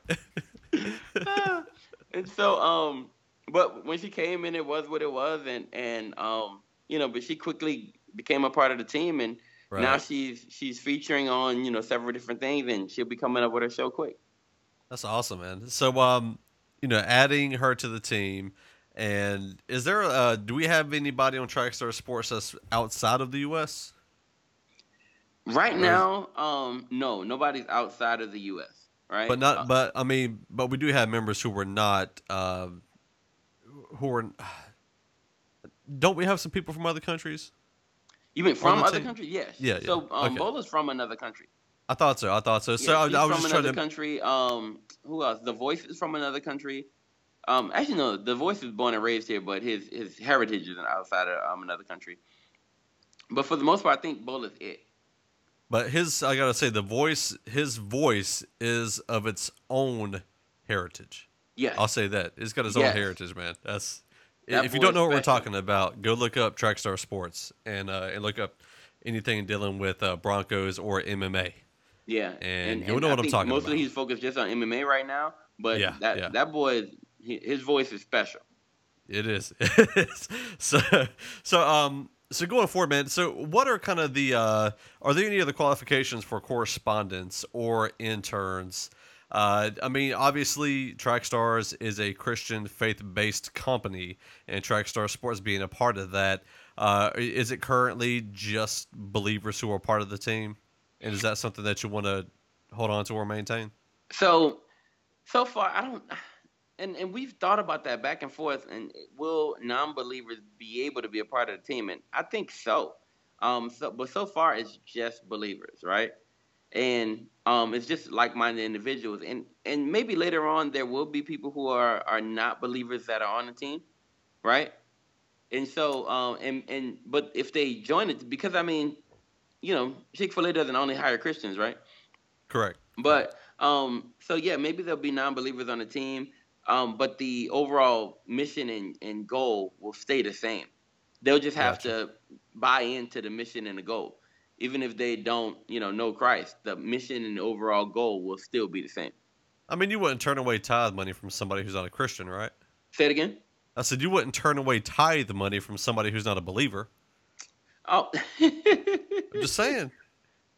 and so but when she came in, it was what it was, but she quickly became a part of the team, and now Right. she's featuring on several different things, and she'll be coming up with her show quick. That's awesome, man. So, adding her to the team, and is there? Do we have anybody on Trackstar Sports that's outside of the U.S. Right or is, now, no, nobody's outside of the U.S. but Right? not? But I mean, but we do have members who were not. Who are? Don't we have some people from other countries You mean on from the other team? countries? Yes. Yeah, yeah. So Okay. Bola's from another country. I thought so. I thought so. So Yeah, I she's was from just trying another to. country. Who else? The Voice is from another country. Actually, no. The Voice is born and raised here, but his heritage is outside of another country. But for the most part, I think Bola's it. But I gotta say, his voice is of its own heritage. Yes, I'll say that it's got its own yes. heritage, man. That If you boy don't is know what we're special. talking about, go look up Trackstar Sports and look up anything dealing with Broncos or MMA, Yeah, and you'll and know I what I'm think talking mostly about. he's focused just on MMA right now. But Yeah, yeah, that boy his voice is special. it is. It is. So going forward, man. So what are kind of the are there any other qualifications for correspondents or interns? I mean, obviously, Trackstars is a Christian faith-based company, and Trackstar Sports being a part of that. Is it currently just believers who are part of the team? And is that something that you want to hold on to or maintain? So so far, I don't. And we've thought about that back and forth. And will non-believers be able to be a part of the team? And I think so. But so far, it's just believers, right? And it's just like-minded individuals. And maybe later on, there will be people who are not believers that are on the team, right? And so but if they join it, because I mean, Chick-fil-A doesn't only hire Christians, right? Correct. Correct. But so yeah, maybe there'll be non-believers on the team, but the overall mission and goal will stay the same. They'll just have Gotcha. to buy into the mission and the goal, even if they don't, know Christ. The mission and the overall goal will still be the same. I mean, you wouldn't turn away tithe money from somebody who's not a Christian, right? Say it again. I said you wouldn't turn away tithe money from somebody who's not a believer. Oh, I'm just saying.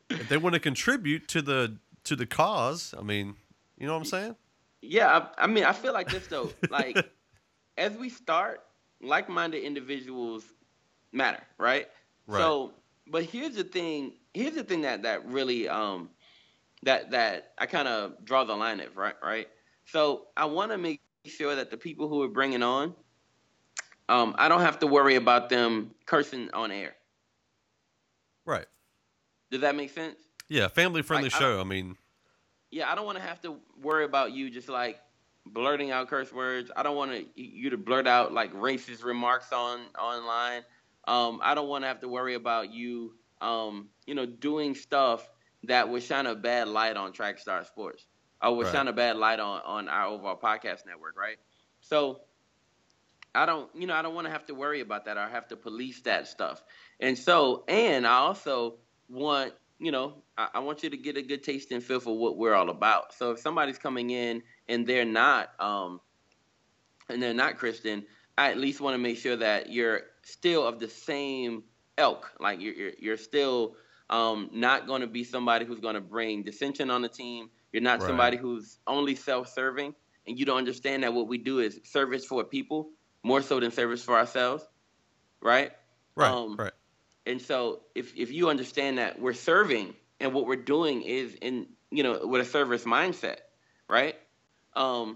if they want to contribute to the cause, I mean, you know what I'm saying? Yeah, I mean, I feel like this though. Like as we start, like-minded individuals matter, right? Right. So, but here's the thing. Here's the thing that really that I kind of draw the line at, right? Right. So I want to make sure that the people who are bringing on, I don't have to worry about them cursing on air. Right. Does that make sense? Yeah, family Like friendly I don't. show. I mean, Yeah, I don't want to have to worry about you just like blurting out curse words. I don't want you to blurt out like racist remarks on online. I don't want to have to worry about you, doing stuff that would shine a bad light on Trackstar Sports or would right. shine a bad light on our overall podcast network, right? So I don't want to have to worry about that or have to police that stuff. And I also want, I want you to get a good taste and feel for what we're all about. So if somebody's coming in and they're not Christian, I at least want to make sure that you're still of the same ilk. Like you're still not going to be somebody who's going to bring dissension on the team. You're not Right. somebody who's only self-serving, and you don't understand that what we do is service for people more so than service for ourselves, right? Right. Um, Right. and so if you understand that we're serving and what we're doing is in with a service mindset, right? Um,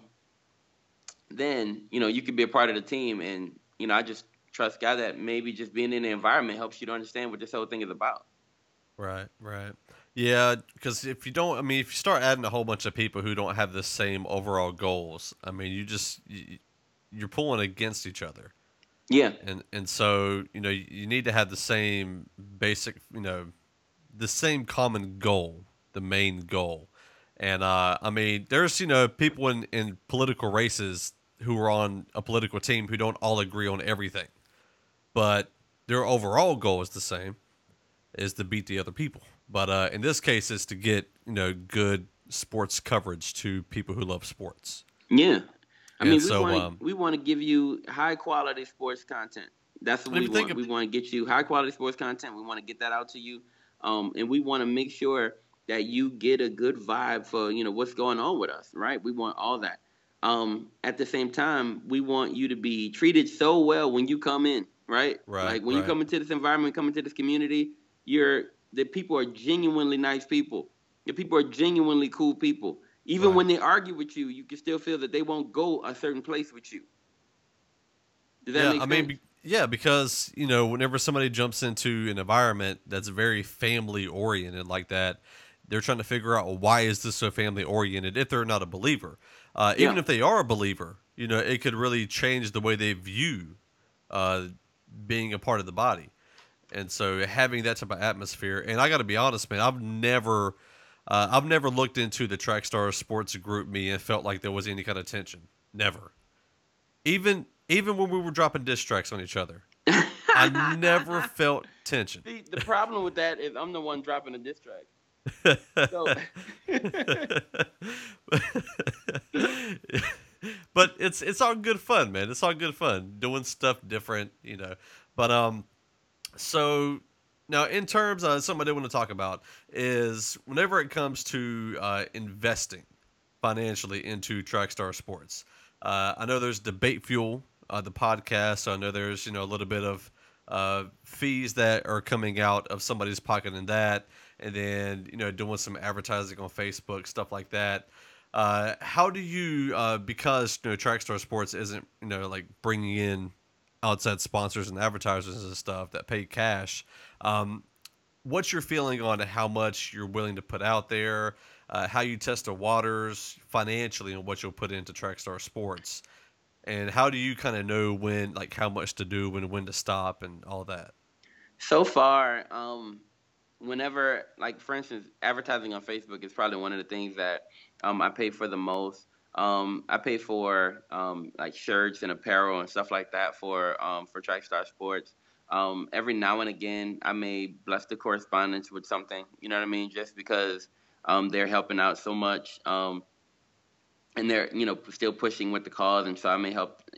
then you could be a part of the team, and I just trust God that maybe just being in the environment helps you to understand what this whole thing is about. Right. Right. Yeah, because if you don't, I mean, if you start adding a whole bunch of people who don't have the same overall goals, I mean, you're pulling against each other. Yeah, And so you need to have the same basic, the same common goal, the main goal. And I mean, there's people in political races who are on a political team who don't all agree on everything, but their overall goal is the same, is to beat the other people. But in this case, it's to get good sports coverage to people who love sports. yeah. I And mean, so we want to give you high quality sports content. That's what if we you think want. of We want to get you high quality sports content. We want to get that out to you, and we want to make sure that you get a good vibe for what's going on with us. Right? We want all that. At the same time, we want you to be treated so well when you come in. Right? right, Like when you right, come into this environment, come into this community, the people are genuinely nice people. The people are genuinely cool people. Even right. when they argue with you, you can still feel that they won't go a certain place with you. Does that Yeah, make I mean, sense? yeah, because whenever somebody jumps into an environment that's very family oriented like that, they're trying to figure out, well, why is this so family oriented if they're not a believer. Yeah. Even if they are a believer, it could really change the way they view uh, being a part of the body. And so having that type of atmosphere, and I got to be honest, man, I've never looked into the Trackstar Sports Group me and felt like there was any kind of tension. Never. Even when we were dropping diss tracks on each other, I never felt tension. See, the problem with that is I'm the one dropping the diss track. So, But it's all good fun, man. It's all good fun doing stuff different. But so now in terms of something I did want to talk about is whenever it comes to investing financially into Trackstar Sports. I know there's Debate Fuel, the podcast. So I know there's a little bit of fees that are coming out of somebody's pocket in that, and then doing some advertising on Facebook, stuff like that. How do you because Trackstar Sports isn't like bringing in outside sponsors and advertisers and stuff that pay cash. What's your feeling on how much you're willing to put out there, how you test the waters financially, and what you'll put into Trackstar Sports, and how do you kind of know like how much to do, when to stop, and all that? so far, whenever, like, for instance, advertising on Facebook is probably one of the things that I pay for the most. I pay for like shirts and apparel and stuff like that for Trackstar Sports. Every now and again, I may bless the correspondence with something. You know what I mean? Just because they're helping out so much, and they're still pushing with the cause, and so I may help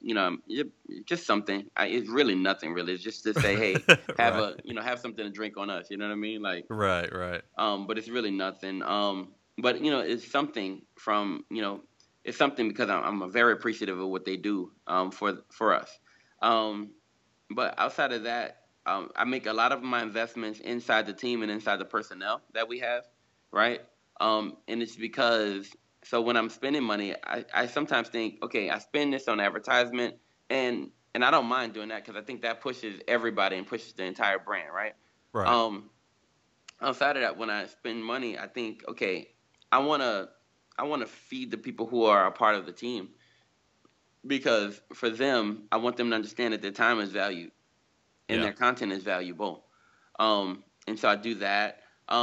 just something. It's really nothing really. It's just to say, hey, have Right. have something to drink on us. You know what I mean? Like, Right. Right. but it's really nothing. But it's something from it's something because I'm very appreciative of what they do for us. Um, but outside of that, I make a lot of my investments inside the team and inside the personnel that we have, right? And it's because so when I'm spending money, I sometimes think, okay, I spend this on advertisement, and I don't mind doing that because I think that pushes everybody and pushes the entire brand, right? Right. Um, outside of that, when I spend money, I think, okay, I wanna I wanna feed the people who are a part of the team because for them, I want them to understand that their time is valued and Yeah. their content is valuable. And so I do that.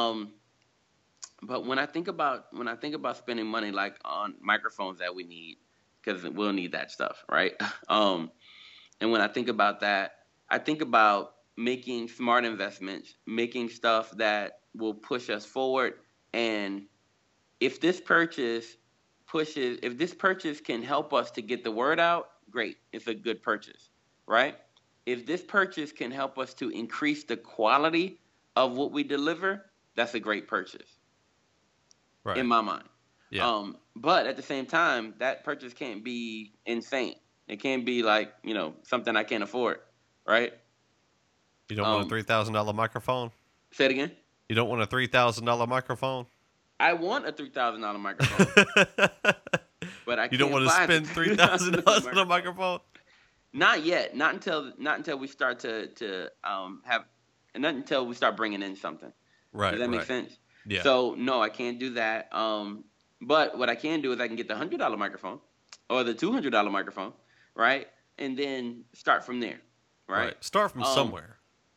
But when I think about spending money like on microphones that we need, because we'll need that stuff, right? Um, and when I think about that, I think about making smart investments, making stuff that will push us forward. And if this purchase if this purchase can help us to get the word out, great. It's a good purchase, right? If this purchase can help us to increase the quality of what we deliver, that's a great purchase in Right. my mind. Yeah. But at the same time, that purchase can't be insane. It can't be like, something I can't afford, right? You don't want a Um, $3,000 microphone. say it again. You don't want a $3,000 microphone. I want a $3,000 microphone, but I You don't can't want to buy the spend three $3,000 thousand dollar on a microphone. microphone. Not yet. Not until we start to have, not until we start bringing in something. Does Right. that make Right. sense? Yeah. So no, I can't do that. But what I can do is I can get the $100 microphone or the $200 microphone, right? And then start from there, right? Right. Start from Um, somewhere.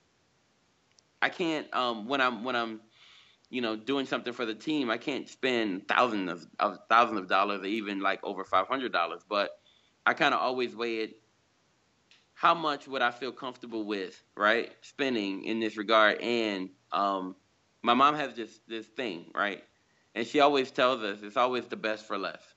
I can't when I'm doing something for the team. I can't spend thousands of dollars or even like over $500. But I kind of always weigh it, how much would I feel comfortable with, right, spending in this regard. And my mom has this thing, right, and she always tells us it's always the best for less,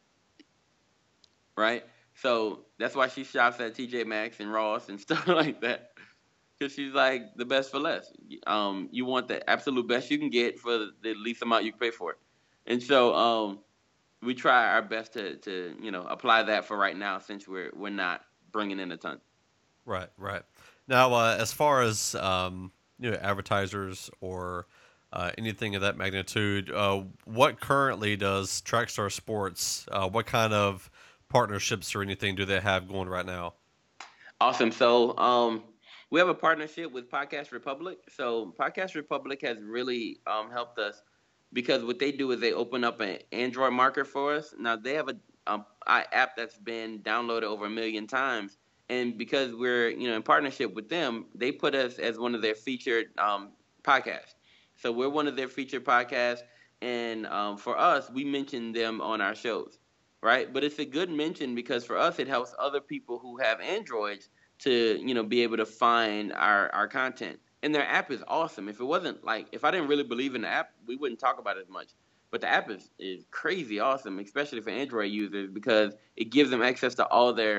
right? So that's why she shops at TJ Maxx and Ross and stuff like that, because she's like the best for less. You want the absolute best you can get for the least amount you can pay for it, and so we try our best to apply that for right now since we're not bringing in a ton. Right. Right. Now, as far as advertisers or anything of that magnitude, what currently does Trackstar Sports? What kind of partnerships or anything do they have going right now? Awesome. So we have a partnership with Podcast Republic. So Podcast Republic has really helped us because what they do is they open up an Android market for us. Now they have a app that's been downloaded over 1 million times, and because we're in partnership with them, they put us as one of their featured podcasts. So we're one of their featured podcasts, and for us, we mention them on our shows, right? But it's a good mention because for us, it helps other people who have Androids to be able to find our content. And their app is awesome. If it wasn't like if I didn't really believe in the app, we wouldn't talk about it as much. But the app is crazy awesome, especially for Android users because it gives them access to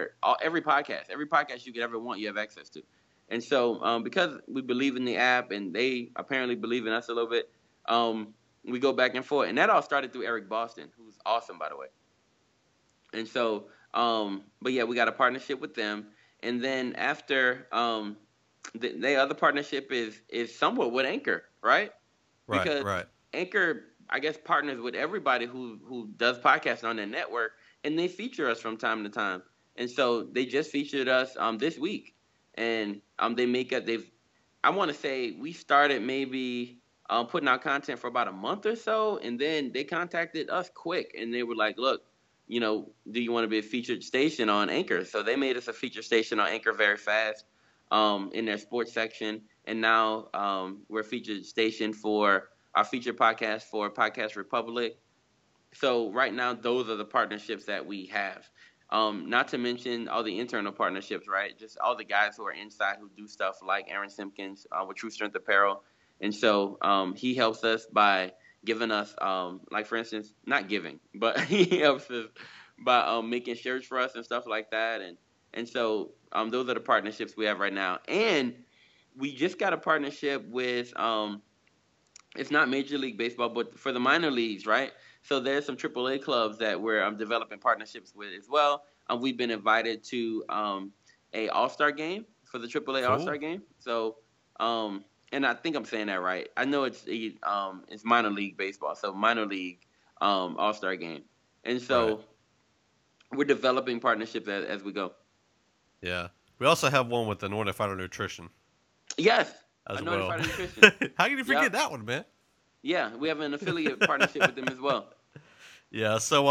every podcast you could ever want, you have access to. And so because we believe in the app and they apparently believe in us a little bit, we go back and forth. And that all started through Eric Boston, who's awesome by the way. And so, but yeah, we got a partnership with them, and then after the other partnership is somewhat with Anchor, right? Right. Because Right. Anchor, I guess, partners with everybody who does podcasting on their network, and they feature us from time to time. And so they just featured us this week, and they make it. They've I want to say we started maybe putting out content for about a month or so, and then they contacted us quick, and they were like, "Look, do you want to be a featured station on Anchor?" So they made us a featured station on Anchor very fast in their sports section, and now we're a featured station for our featured podcast for Podcast Republic. So right now, those are the partnerships that we have. Not to mention all the internal partnerships, right? Just all the guys who are inside who do stuff like Aaron Simpkins with True Strength Apparel, and so he helps us by giving us, like for instance, not giving, but he helps us by making shirts for us and stuff like that, and And so those are the partnerships we have right now. And we just got a partnership with it's not Major League Baseball, but for the minor leagues, right? So there's some AAA clubs that we're developing partnerships with as well. We've been invited to a All Star game for the AAA All Star Cool. game. So, and I think I'm saying that right. I know it's minor league baseball, so minor league All Star game, and Right. so we're developing partnerships as we go. Yeah. We also have one with the Northern Fighter Nutrition Yes, as I know the well. Fighter Nutrition. How can you forget Yep. that one, man? Yeah, we have an affiliate partnership with them as well. Yeah. So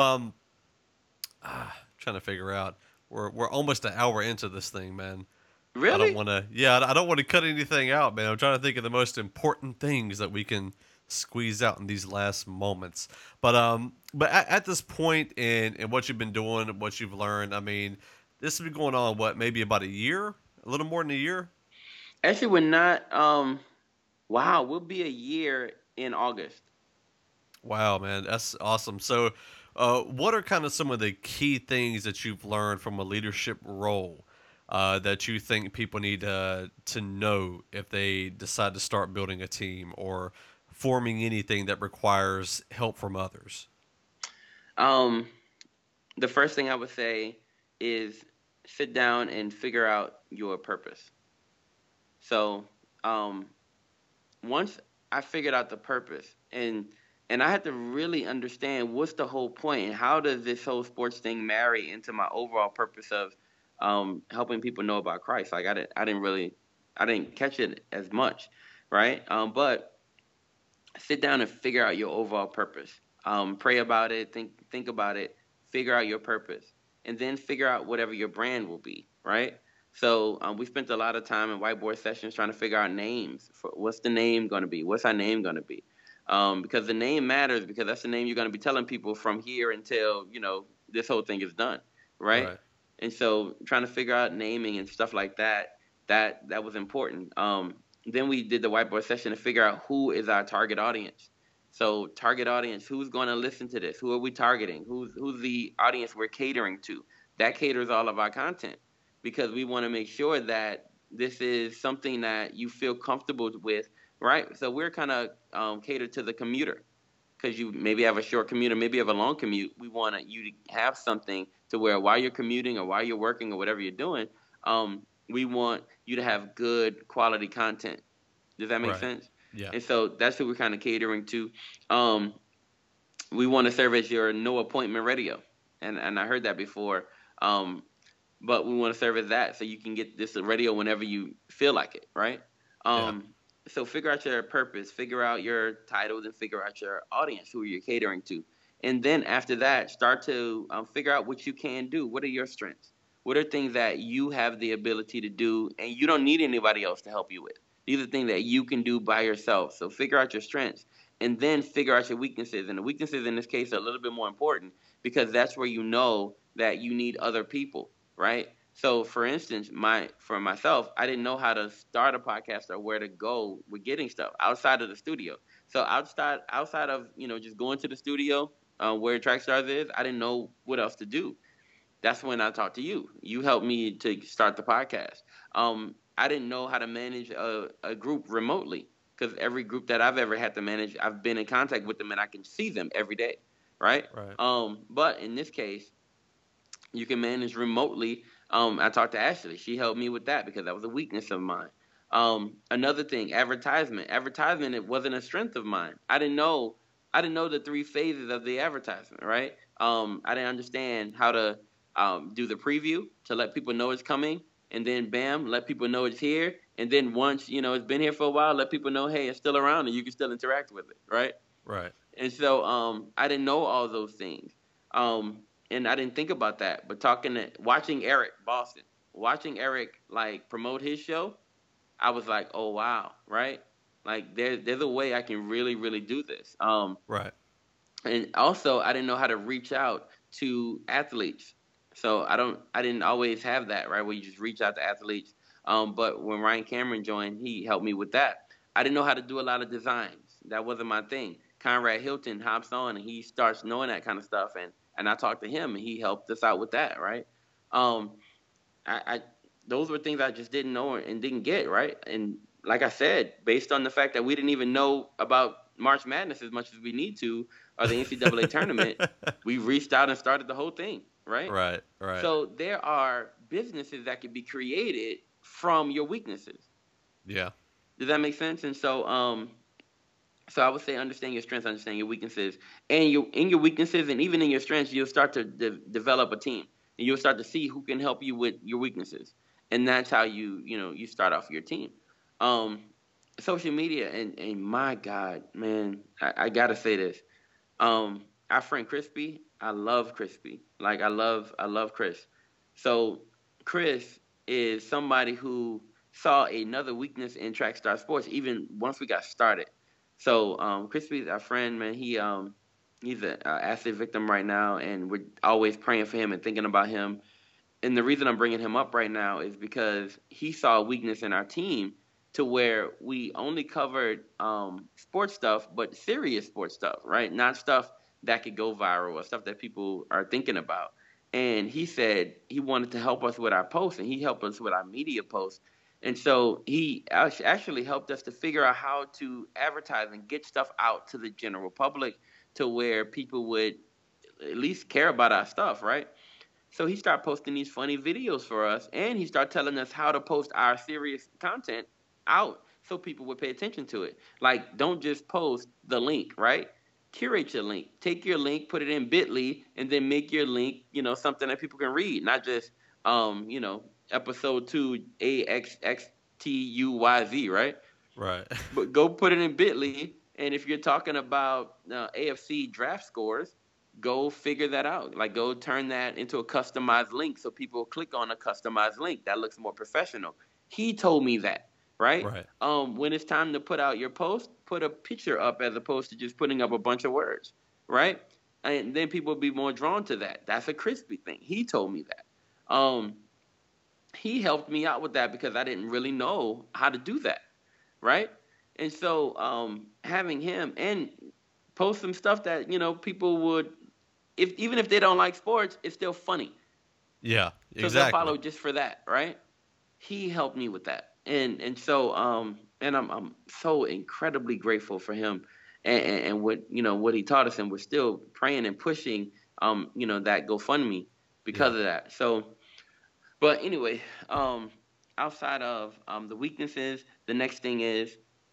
trying to figure out. We're almost an hour into this thing, man. I don't Really? want to. Yeah, I don't want to cut anything out, man. I'm trying to think of the most important things that we can squeeze out in these last moments. But at this point in what you've been doing, what you've learned, I mean, this has been going on what maybe about a year, a little more than a year. Actually, we're not. Wow, we'll be a year in August. Wow, man, that's awesome. So, what are kind of some of the key things that you've learned from a leadership role that you think people need to know if they decide to start building a team or forming anything that requires help from others? Um, the first thing I would say is sit down and figure out your purpose. So, um, once I figured out the purpose and I had to really understand what's the whole point and how does this whole sports thing marry into my overall purpose of helping people know about Christ. Like I didn't catch it as much, right? But sit down and figure out your overall purpose. Pray about it, think about it, figure out your purpose, and then figure out whatever your brand will be. Right. So we spent a lot of time in whiteboard sessions trying to figure out names. For what's the name going to be? What's our name going to be? Because the name matters because that's the name you're going to be telling people from here until this whole thing is done. Right. Right. And so trying to figure out naming and stuff like that that was important. Then we did the whiteboard session to figure out who is our target audience. So target audience, who's going to listen to this? Who are we targeting? Who's the audience we're catering to? That caters all of our content because we want to make sure that this is something that you feel comfortable with, right? So we're kind of catered to the commuter because you maybe have a short commute or maybe you have a long commute. We want you to have something to where while you're commuting or while you're working or whatever you're doing, we want you to have good quality content. Does that make Right. sense? Yeah. And so that's who we're kind of catering to. Um, we want to serve as your no appointment radio, and I heard that before. Um, but we want to serve as that so you can get this radio whenever you feel like it, right? Yeah. Um, so figure out your purpose, figure out your titles, and figure out your audience, who you're catering to, and then after that, start to figure out what you can do. What are your strengths? What are things that you have the ability to do, and you don't need anybody else to help you with? These are things that you can do by yourself. So figure out your strengths, and then figure out your weaknesses. And the weaknesses in this case are a little bit more important because that's where you know that you need other people, right? So, for instance, for myself, I didn't know how to start a podcast or where to go with getting stuff outside of the studio. So, outside of just going to the studio where Trackstars is, I didn't know what else to do. That's when I talked to you. You helped me to start the podcast. I didn't know how to manage a group remotely because every group that I've ever had to manage, I've been in contact with them and I can see them every day, right? Right. But in this case, you can manage remotely. I talked to Ashley. She helped me with that because that was a weakness of mine. Another thing, advertisement. Advertisement, it wasn't a strength of mine. I didn't know the three phases of the advertisement, right? I didn't understand how to do the preview to let people know it's coming, and then bam, let people know it's here. And then once it's been here for a while, let people know, hey, it's still around and you can still interact with it, right? Right. And so I didn't know all those things. And I didn't think about that. But watching Eric Boston, watching Eric like promote his show, I was like, oh wow, right? Like there's a way I can really, really do this. Right. And also I didn't know how to reach out to athletes. So I didn't always have that, right? Where you just reach out to athletes. But when Ryan Cameron joined, he helped me with that. I didn't know how to do a lot of designs. That wasn't my thing. Conrad Hilton hops on and he starts knowing that kind of stuff and I talked to him and he helped us out with that, right? Um, I those were things I just didn't know and didn't get, right. And like I said, based on the fact that we didn't even know about March Madness as much as we need to, or the NCAA tournament, we reached out and started the whole thing, right. Right, right. So there are businesses that can be created from your weaknesses. Yeah. Does that make sense? And so I would say understand your strengths, understand your weaknesses, and in your weaknesses, and even in your strengths, you'll start to develop a team, and you'll start to see who can help you with your weaknesses, and that's how you start off your team. Um, Social media, and my God, man, I gotta say this. Our friend Crispy, I love Crispy. Like I love Chris. So Chris is somebody who saw another weakness in Track Star Sports even once we got started. So Crispy's our friend, man. He's an acid victim right now, and we're always praying for him and thinking about him. And the reason I'm bringing him up right now is because he saw a weakness in our team to where we only covered sports stuff, but serious sports stuff, right? Not stuff that could go viral or stuff that people are thinking about. And he said he wanted to help us with our posts, and he helped us with our media posts. And so he actually helped us to figure out how to advertise and get stuff out to the general public to where people would at least care about our stuff, right? So he started posting these funny videos for us, and he started telling us how to post our serious content out so people would pay attention to it. Like, don't just post the link, right? Curate your link. Take your link, put it in Bitly, and then make your link, something that people can read, not just, episode 2 AXXTUYZ, right? Right. But go put it in Bitly, and if you're talking about AFC draft scores, go figure that out. Like, go turn that into a customized link so people click on a customized link that looks more professional. He told me that, right? Right. When it's time to put out your post, put a picture up as opposed to just putting up a bunch of words, right? And then people will be more drawn to that. That's a Crispy thing. He told me that. He helped me out with that because I didn't really know how to do that, right? And so having him and post some stuff that people would, if even if they don't like sports, it's still funny, Yeah, so they'll exactly. follow just for that, right? He helped me with that, and I'm so incredibly grateful for him and what what he taught us, and we're still praying and pushing that GoFundMe Yeah. because of that. So, but anyway, outside of the weaknesses, the next thing is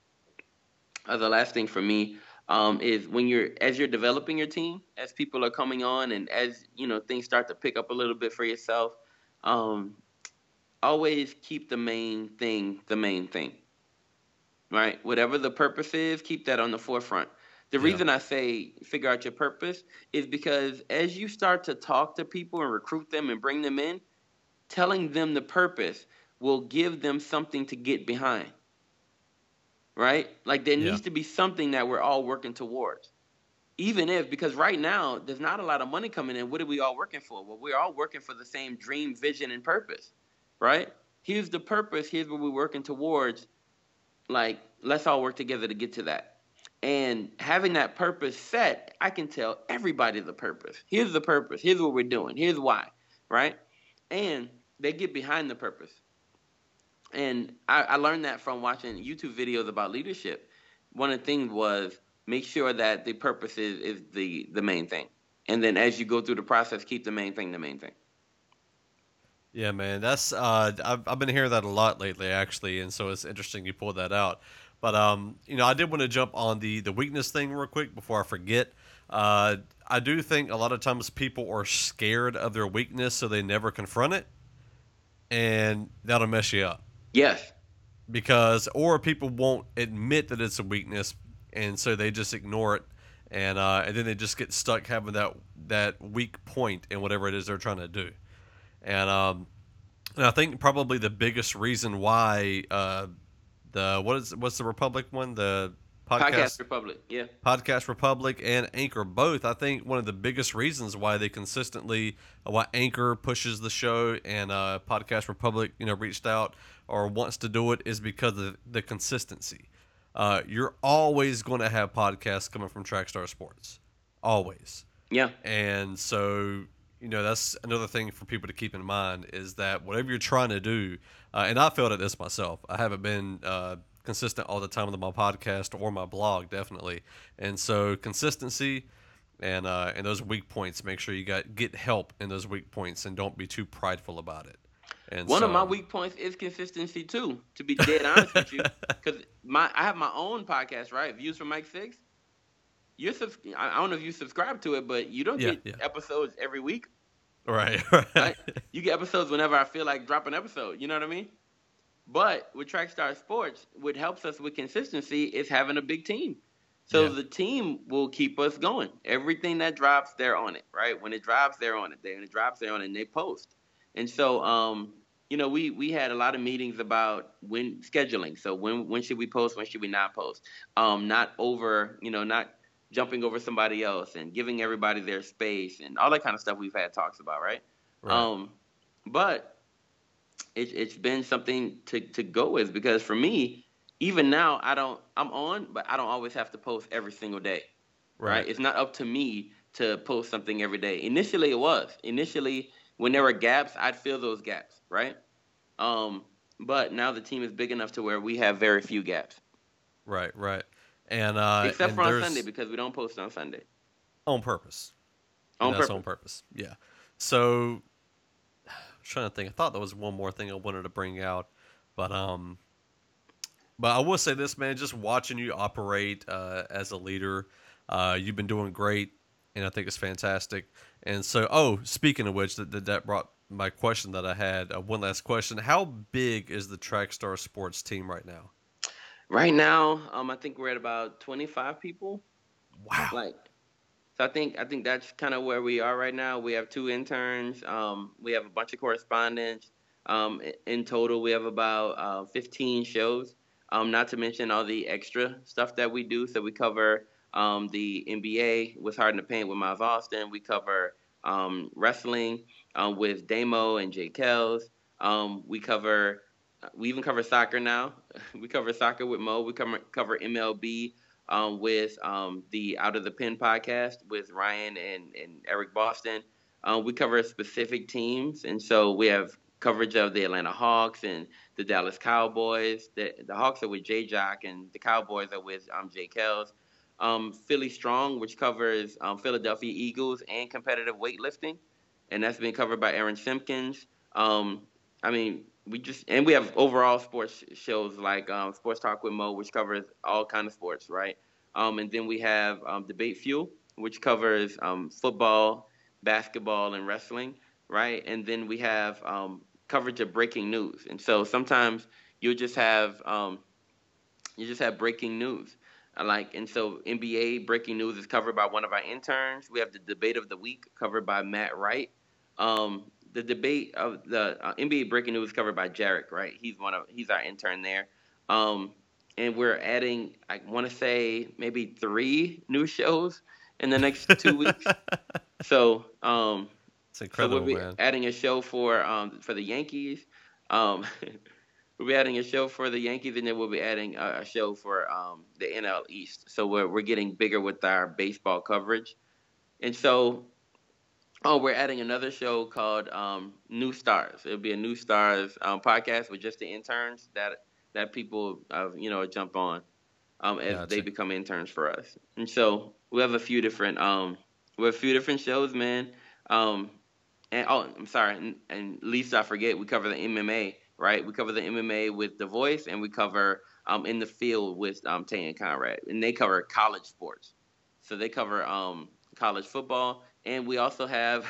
the last thing for me is when you're developing your team, as people are coming on, and as things start to pick up a little bit for yourself, um, always keep the main thing, right? Whatever the purpose is, keep that on the forefront. The Yeah. reason I say figure out your purpose is because as you start to talk to people and recruit them and bring them in, telling them the purpose will give them something to get behind, right? Like, there Yeah. needs to be something that we're all working towards. Even if, because right now there's not a lot of money coming in, what are we all working for? Well, we're all working for the same dream, vision, and purpose, right? Here's the purpose, here's what we're working towards. Like, let's all work together to get to that. And having that purpose set, I can tell everybody the purpose. Here's the purpose, here's what we're doing, here's why, right? And they get behind the purpose. And I learned that from watching YouTube videos about leadership. One of the things was make sure that the purpose is the main thing. And then as you go through the process, keep the main thing the main thing. Yeah, man. That's I've been hearing that a lot lately, actually, and so it's interesting you pulled that out. But I did want to jump on the weakness thing real quick before I forget. Uh, I do think a lot of times people are scared of their weakness, so they never confront it, and that'll mess you up. Yes. Because or people won't admit that it's a weakness, and so they just ignore it, and then they just get stuck having that weak point in whatever it is they're trying to do. And and I think probably the biggest reason why the what's the Republic one, the Podcast podcast Republic. Yeah. Podcast Republic and Anchor both, I think one of the biggest reasons why they consistently why Anchor pushes the show and Podcast Republic reached out or wants to do it is because of the consistency. You're always going to have podcasts coming from Trackstar Sports, always. Yeah. And so that's another thing for people to keep in mind is that whatever you're trying to do, and I failed at this myself. I haven't been consistent all the time with my podcast or my blog, definitely. And so consistency and those weak points, make sure you get help in those weak points and don't be too prideful about it. And One of my so, weak points is consistency too. To be dead honest with you, because I have my own podcast, right? Views from Mike Six. I don't know if you subscribe to it, but you don't yeah, get yeah, episodes every week, right, right, right? You get episodes whenever I feel like dropping an episode. You know what I mean? But with Trackstar Sports, what helps us with consistency is having a big team. So yeah, the team will keep us going. Everything that drops, they're on it, right? When it drops, they're on it. When it drops, they're on it, and they post. And so, we had a lot of meetings about when scheduling. So when should we post? When should we not post? Not jumping over somebody else and giving everybody their space and all that kind of stuff we've had talks about, right? right, Um, but it's been something to go with because for me, even now I'm on, but I don't always have to post every single day, right? right. It's not up to me to post something every day. Initially, it was. Initially, when there were gaps, I'd fill those gaps, right? Um, but now the team is big enough to where we have very few gaps, Right, right. except And for on Sunday there's because we don't post on Sunday on purpose, and on that's on purpose. purpose. Yeah. So I was trying to think. I thought there was one more thing I wanted to bring out, but I will say this, man. Just watching you operate as a leader, you've been doing great, and I think it's fantastic. And so, speaking of which, that brought my question that I had. One last question: how big is the Trackstar Sports team right now? Right now, I think we're at about 25 people. Wow. Like, so I think that's kind of where we are right now. We have two interns. We have a bunch of correspondents. In total, we have about 15 shows. Not to mention all the extra stuff that we do. So we cover the NBA with Hard in the Paint with Miles Austin. We cover wrestling with Damo and Jay Kells. We even cover soccer now. We cover soccer with Mo. We cover MLB with the Out of the Pen podcast with Ryan and Eric Boston. We cover specific teams, and so we have coverage of the Atlanta Hawks and the Dallas Cowboys. The Hawks are with Jay Jock, and the Cowboys are with Jay Kells. Philly Strong, which covers Philadelphia Eagles and competitive weightlifting, and that's been covered by Aaron Simpkins. I mean, we have overall sports shows like Sports Talk with Mo, which covers all kind of sports, right? And then we have Debate Fuel, which covers football, basketball, and wrestling, right? And then we have coverage of breaking news. And so sometimes you just have breaking news. And so NBA breaking news is covered by one of our interns. We have the debate of the week covered by Matt Wright. The debate of the NBA breaking news is covered by Jarek, right? He's our intern there. Um, and we're adding, I want to say, maybe 3 new shows in the next 2 weeks. So, It's we'll incredible, be man. adding a show for the Yankees. Um, we'll be adding a show for the Yankees, and then we'll be adding a show for the NL East. So we're getting bigger with our baseball coverage, and so we're adding another show called New Stars. It'll be a New Stars podcast with just the interns that people jump on as they Gotcha. become interns for us. And so we have a few different shows, man. Um, and I'm sorry, and least I forget, we cover the MMA, right? We cover the MMA with The Voice, and we cover In the Field with Tay and Conrad, and they cover college sports. So they cover college football, and we also have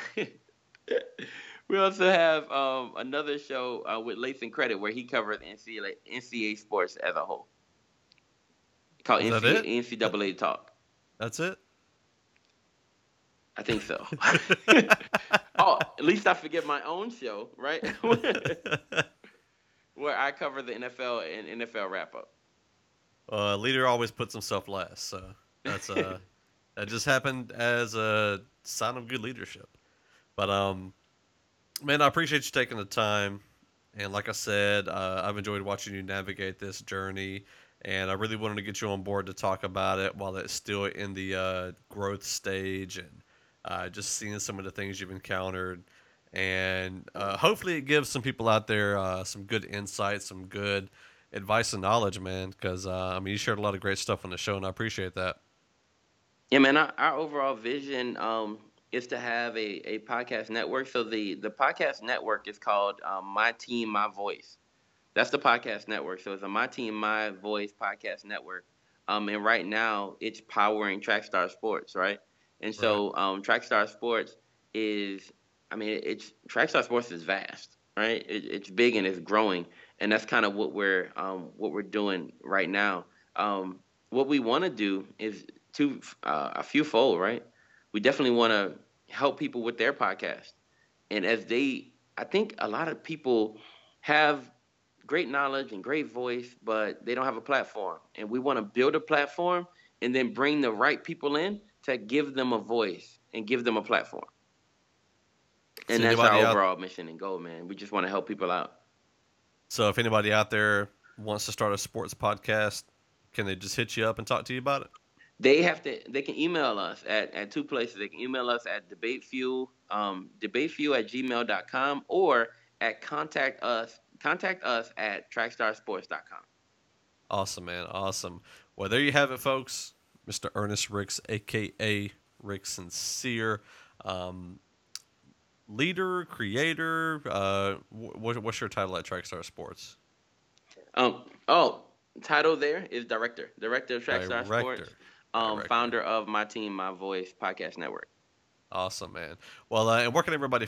another show with Lathan Credit where he covers NCAA sports as a whole, called Is that it? NCAA Talk. That's it. I think so. Oh, at least I forget my own show, right? Where I cover the NFL and NFL wrap up. Leader always puts himself last, so that's that just happened as a sign of good leadership. But man, I appreciate you taking the time, and like I said, I've enjoyed watching you navigate this journey, and I really wanted to get you on board to talk about it while it's still in the growth stage, and just seeing some of the things you've encountered, and hopefully it gives some people out there some good insight, some good advice and knowledge, man. Because I mean, you shared a lot of great stuff on the show, and I appreciate that. Yeah, man. Our overall vision is to have a podcast network. So the podcast network is called My Team, My Voice. That's the podcast network. So it's a My Team, My Voice podcast network. And right now it's powering Trackstar Sports, right? And Right. so Trackstar Sports is, I mean, it's Trackstar Sports is vast, right? It's big and it's growing, and that's kind of what we're doing right now. What we want to do is a few fold, right? We definitely want to help people with their podcast, and I think a lot of people have great knowledge and great voice, but they don't have a platform. And we want to build a platform and then bring the right people in to give them a voice and give them a platform. So And that's our anybody out overall mission and goal, man. We just want to help people out. So if anybody out there wants to start a sports podcast, can they just hit you up and talk to you about it? They can email us at two places. They can email us at debatefuel at gmail.com or at contact us at trackstarsports.com. Awesome, man. Awesome. Well, there you have it, folks. Mr. Ernest Ricks, aka Rick Sincere, um, leader, creator. What's your title at Trackstar Sports? Oh, title there is director of Trackstar Director. Sports, Director. founder of My Team, My Voice podcast network. Awesome, man. Well, and where can everybody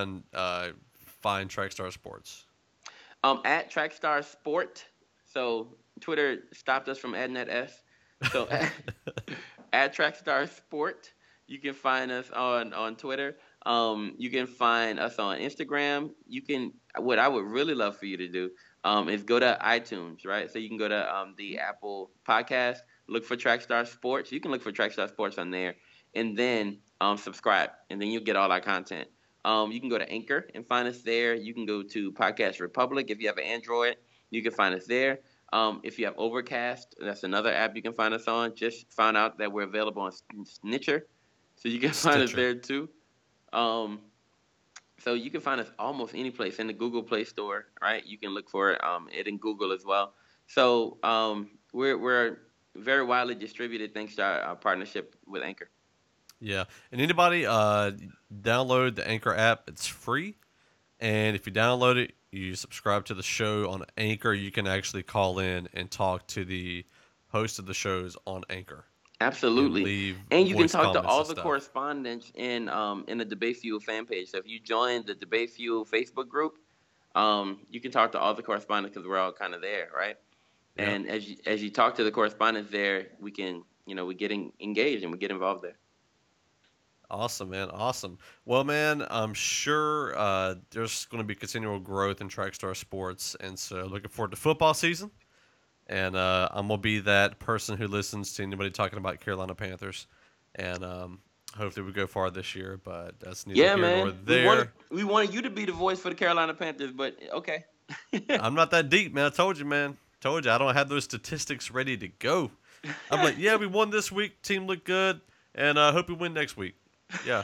find Trackstar Sports? At Trackstar Sport. So Twitter stopped us from adding that S. So at Trackstar Sport, you can find us on Twitter. You can find us on Instagram. You can. What I would really love for you to do is go to iTunes, right? So you can go to the Apple Podcast, look for Trackstar Sports. You can look for Trackstar Sports on there, and then subscribe, and then you'll get all our content. You can go to Anchor and find us there. You can go to Podcast Republic if you have an Android. You can find us there. If you have Overcast, that's another app you can find us on. Just found out that we're available on Snitcher, so you can find us Stitcher. there too. Um, so you can find us almost any place in the Google Play Store, right? You can look for it in Google as well. So we're very widely distributed thanks to our partnership with Anchor. Yeah, and anybody download the Anchor app. It's free, and if you download it, you subscribe to the show on Anchor. You can actually call in and talk to the host of the shows on Anchor and Absolutely, leave and you can voice talk to comments all and the stuff. correspondents in the Debate Fuel fan page. So if you join the Debate Fuel Facebook group, you can talk to all the correspondents because we're all kind of there, right? Yeah. And as you talk to the correspondents there, we can we get engaged and we get involved there. Awesome, man. Awesome. Well, man, I'm sure there's going to be continual growth in Trackstar Sports, and so looking forward to football season. And I'm gonna be that person who listens to anybody talking about Carolina Panthers, and hopefully we go far this year. But that's neither Yeah, here nor man. there. We wanted you to be the voice for the Carolina Panthers, but okay. I'm not that deep, man. I told you, man. Told you I don't have those statistics ready to go. I'm like, yeah, we won this week. Team looked good, and I hope we win next week. Yeah,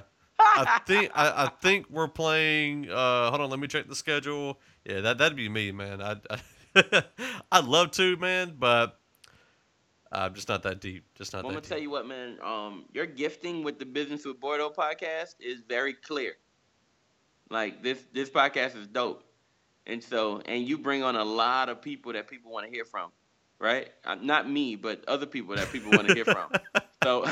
I think we're playing. Hold on, let me check the schedule. Yeah, that'd be me, man. I'd love to, man, but I'm just not that deep. Just not Well, I'm that gonna tell deep. you what, man. Your gifting with the Business with Bordeaux podcast is very clear. Like this podcast is dope, and you bring on a lot of people that people want to hear from, right? Not me, but other people that people want to hear from. So,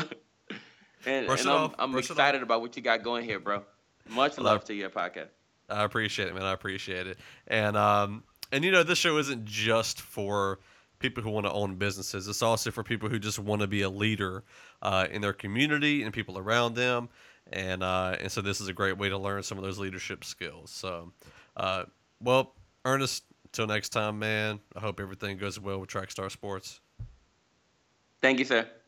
Brush and it off. I'm Brush it off. excited about what you got going here, bro. Much Well, love to your podcast. I appreciate it, man. I appreciate it. And this show isn't just for people who want to own businesses. It's also for people who just want to be a leader in their community and people around them. And so this is a great way to learn some of those leadership skills. So, uh, well, Ernest, until next time, man. I hope everything goes well with Trackstar Sports. Thank you, sir.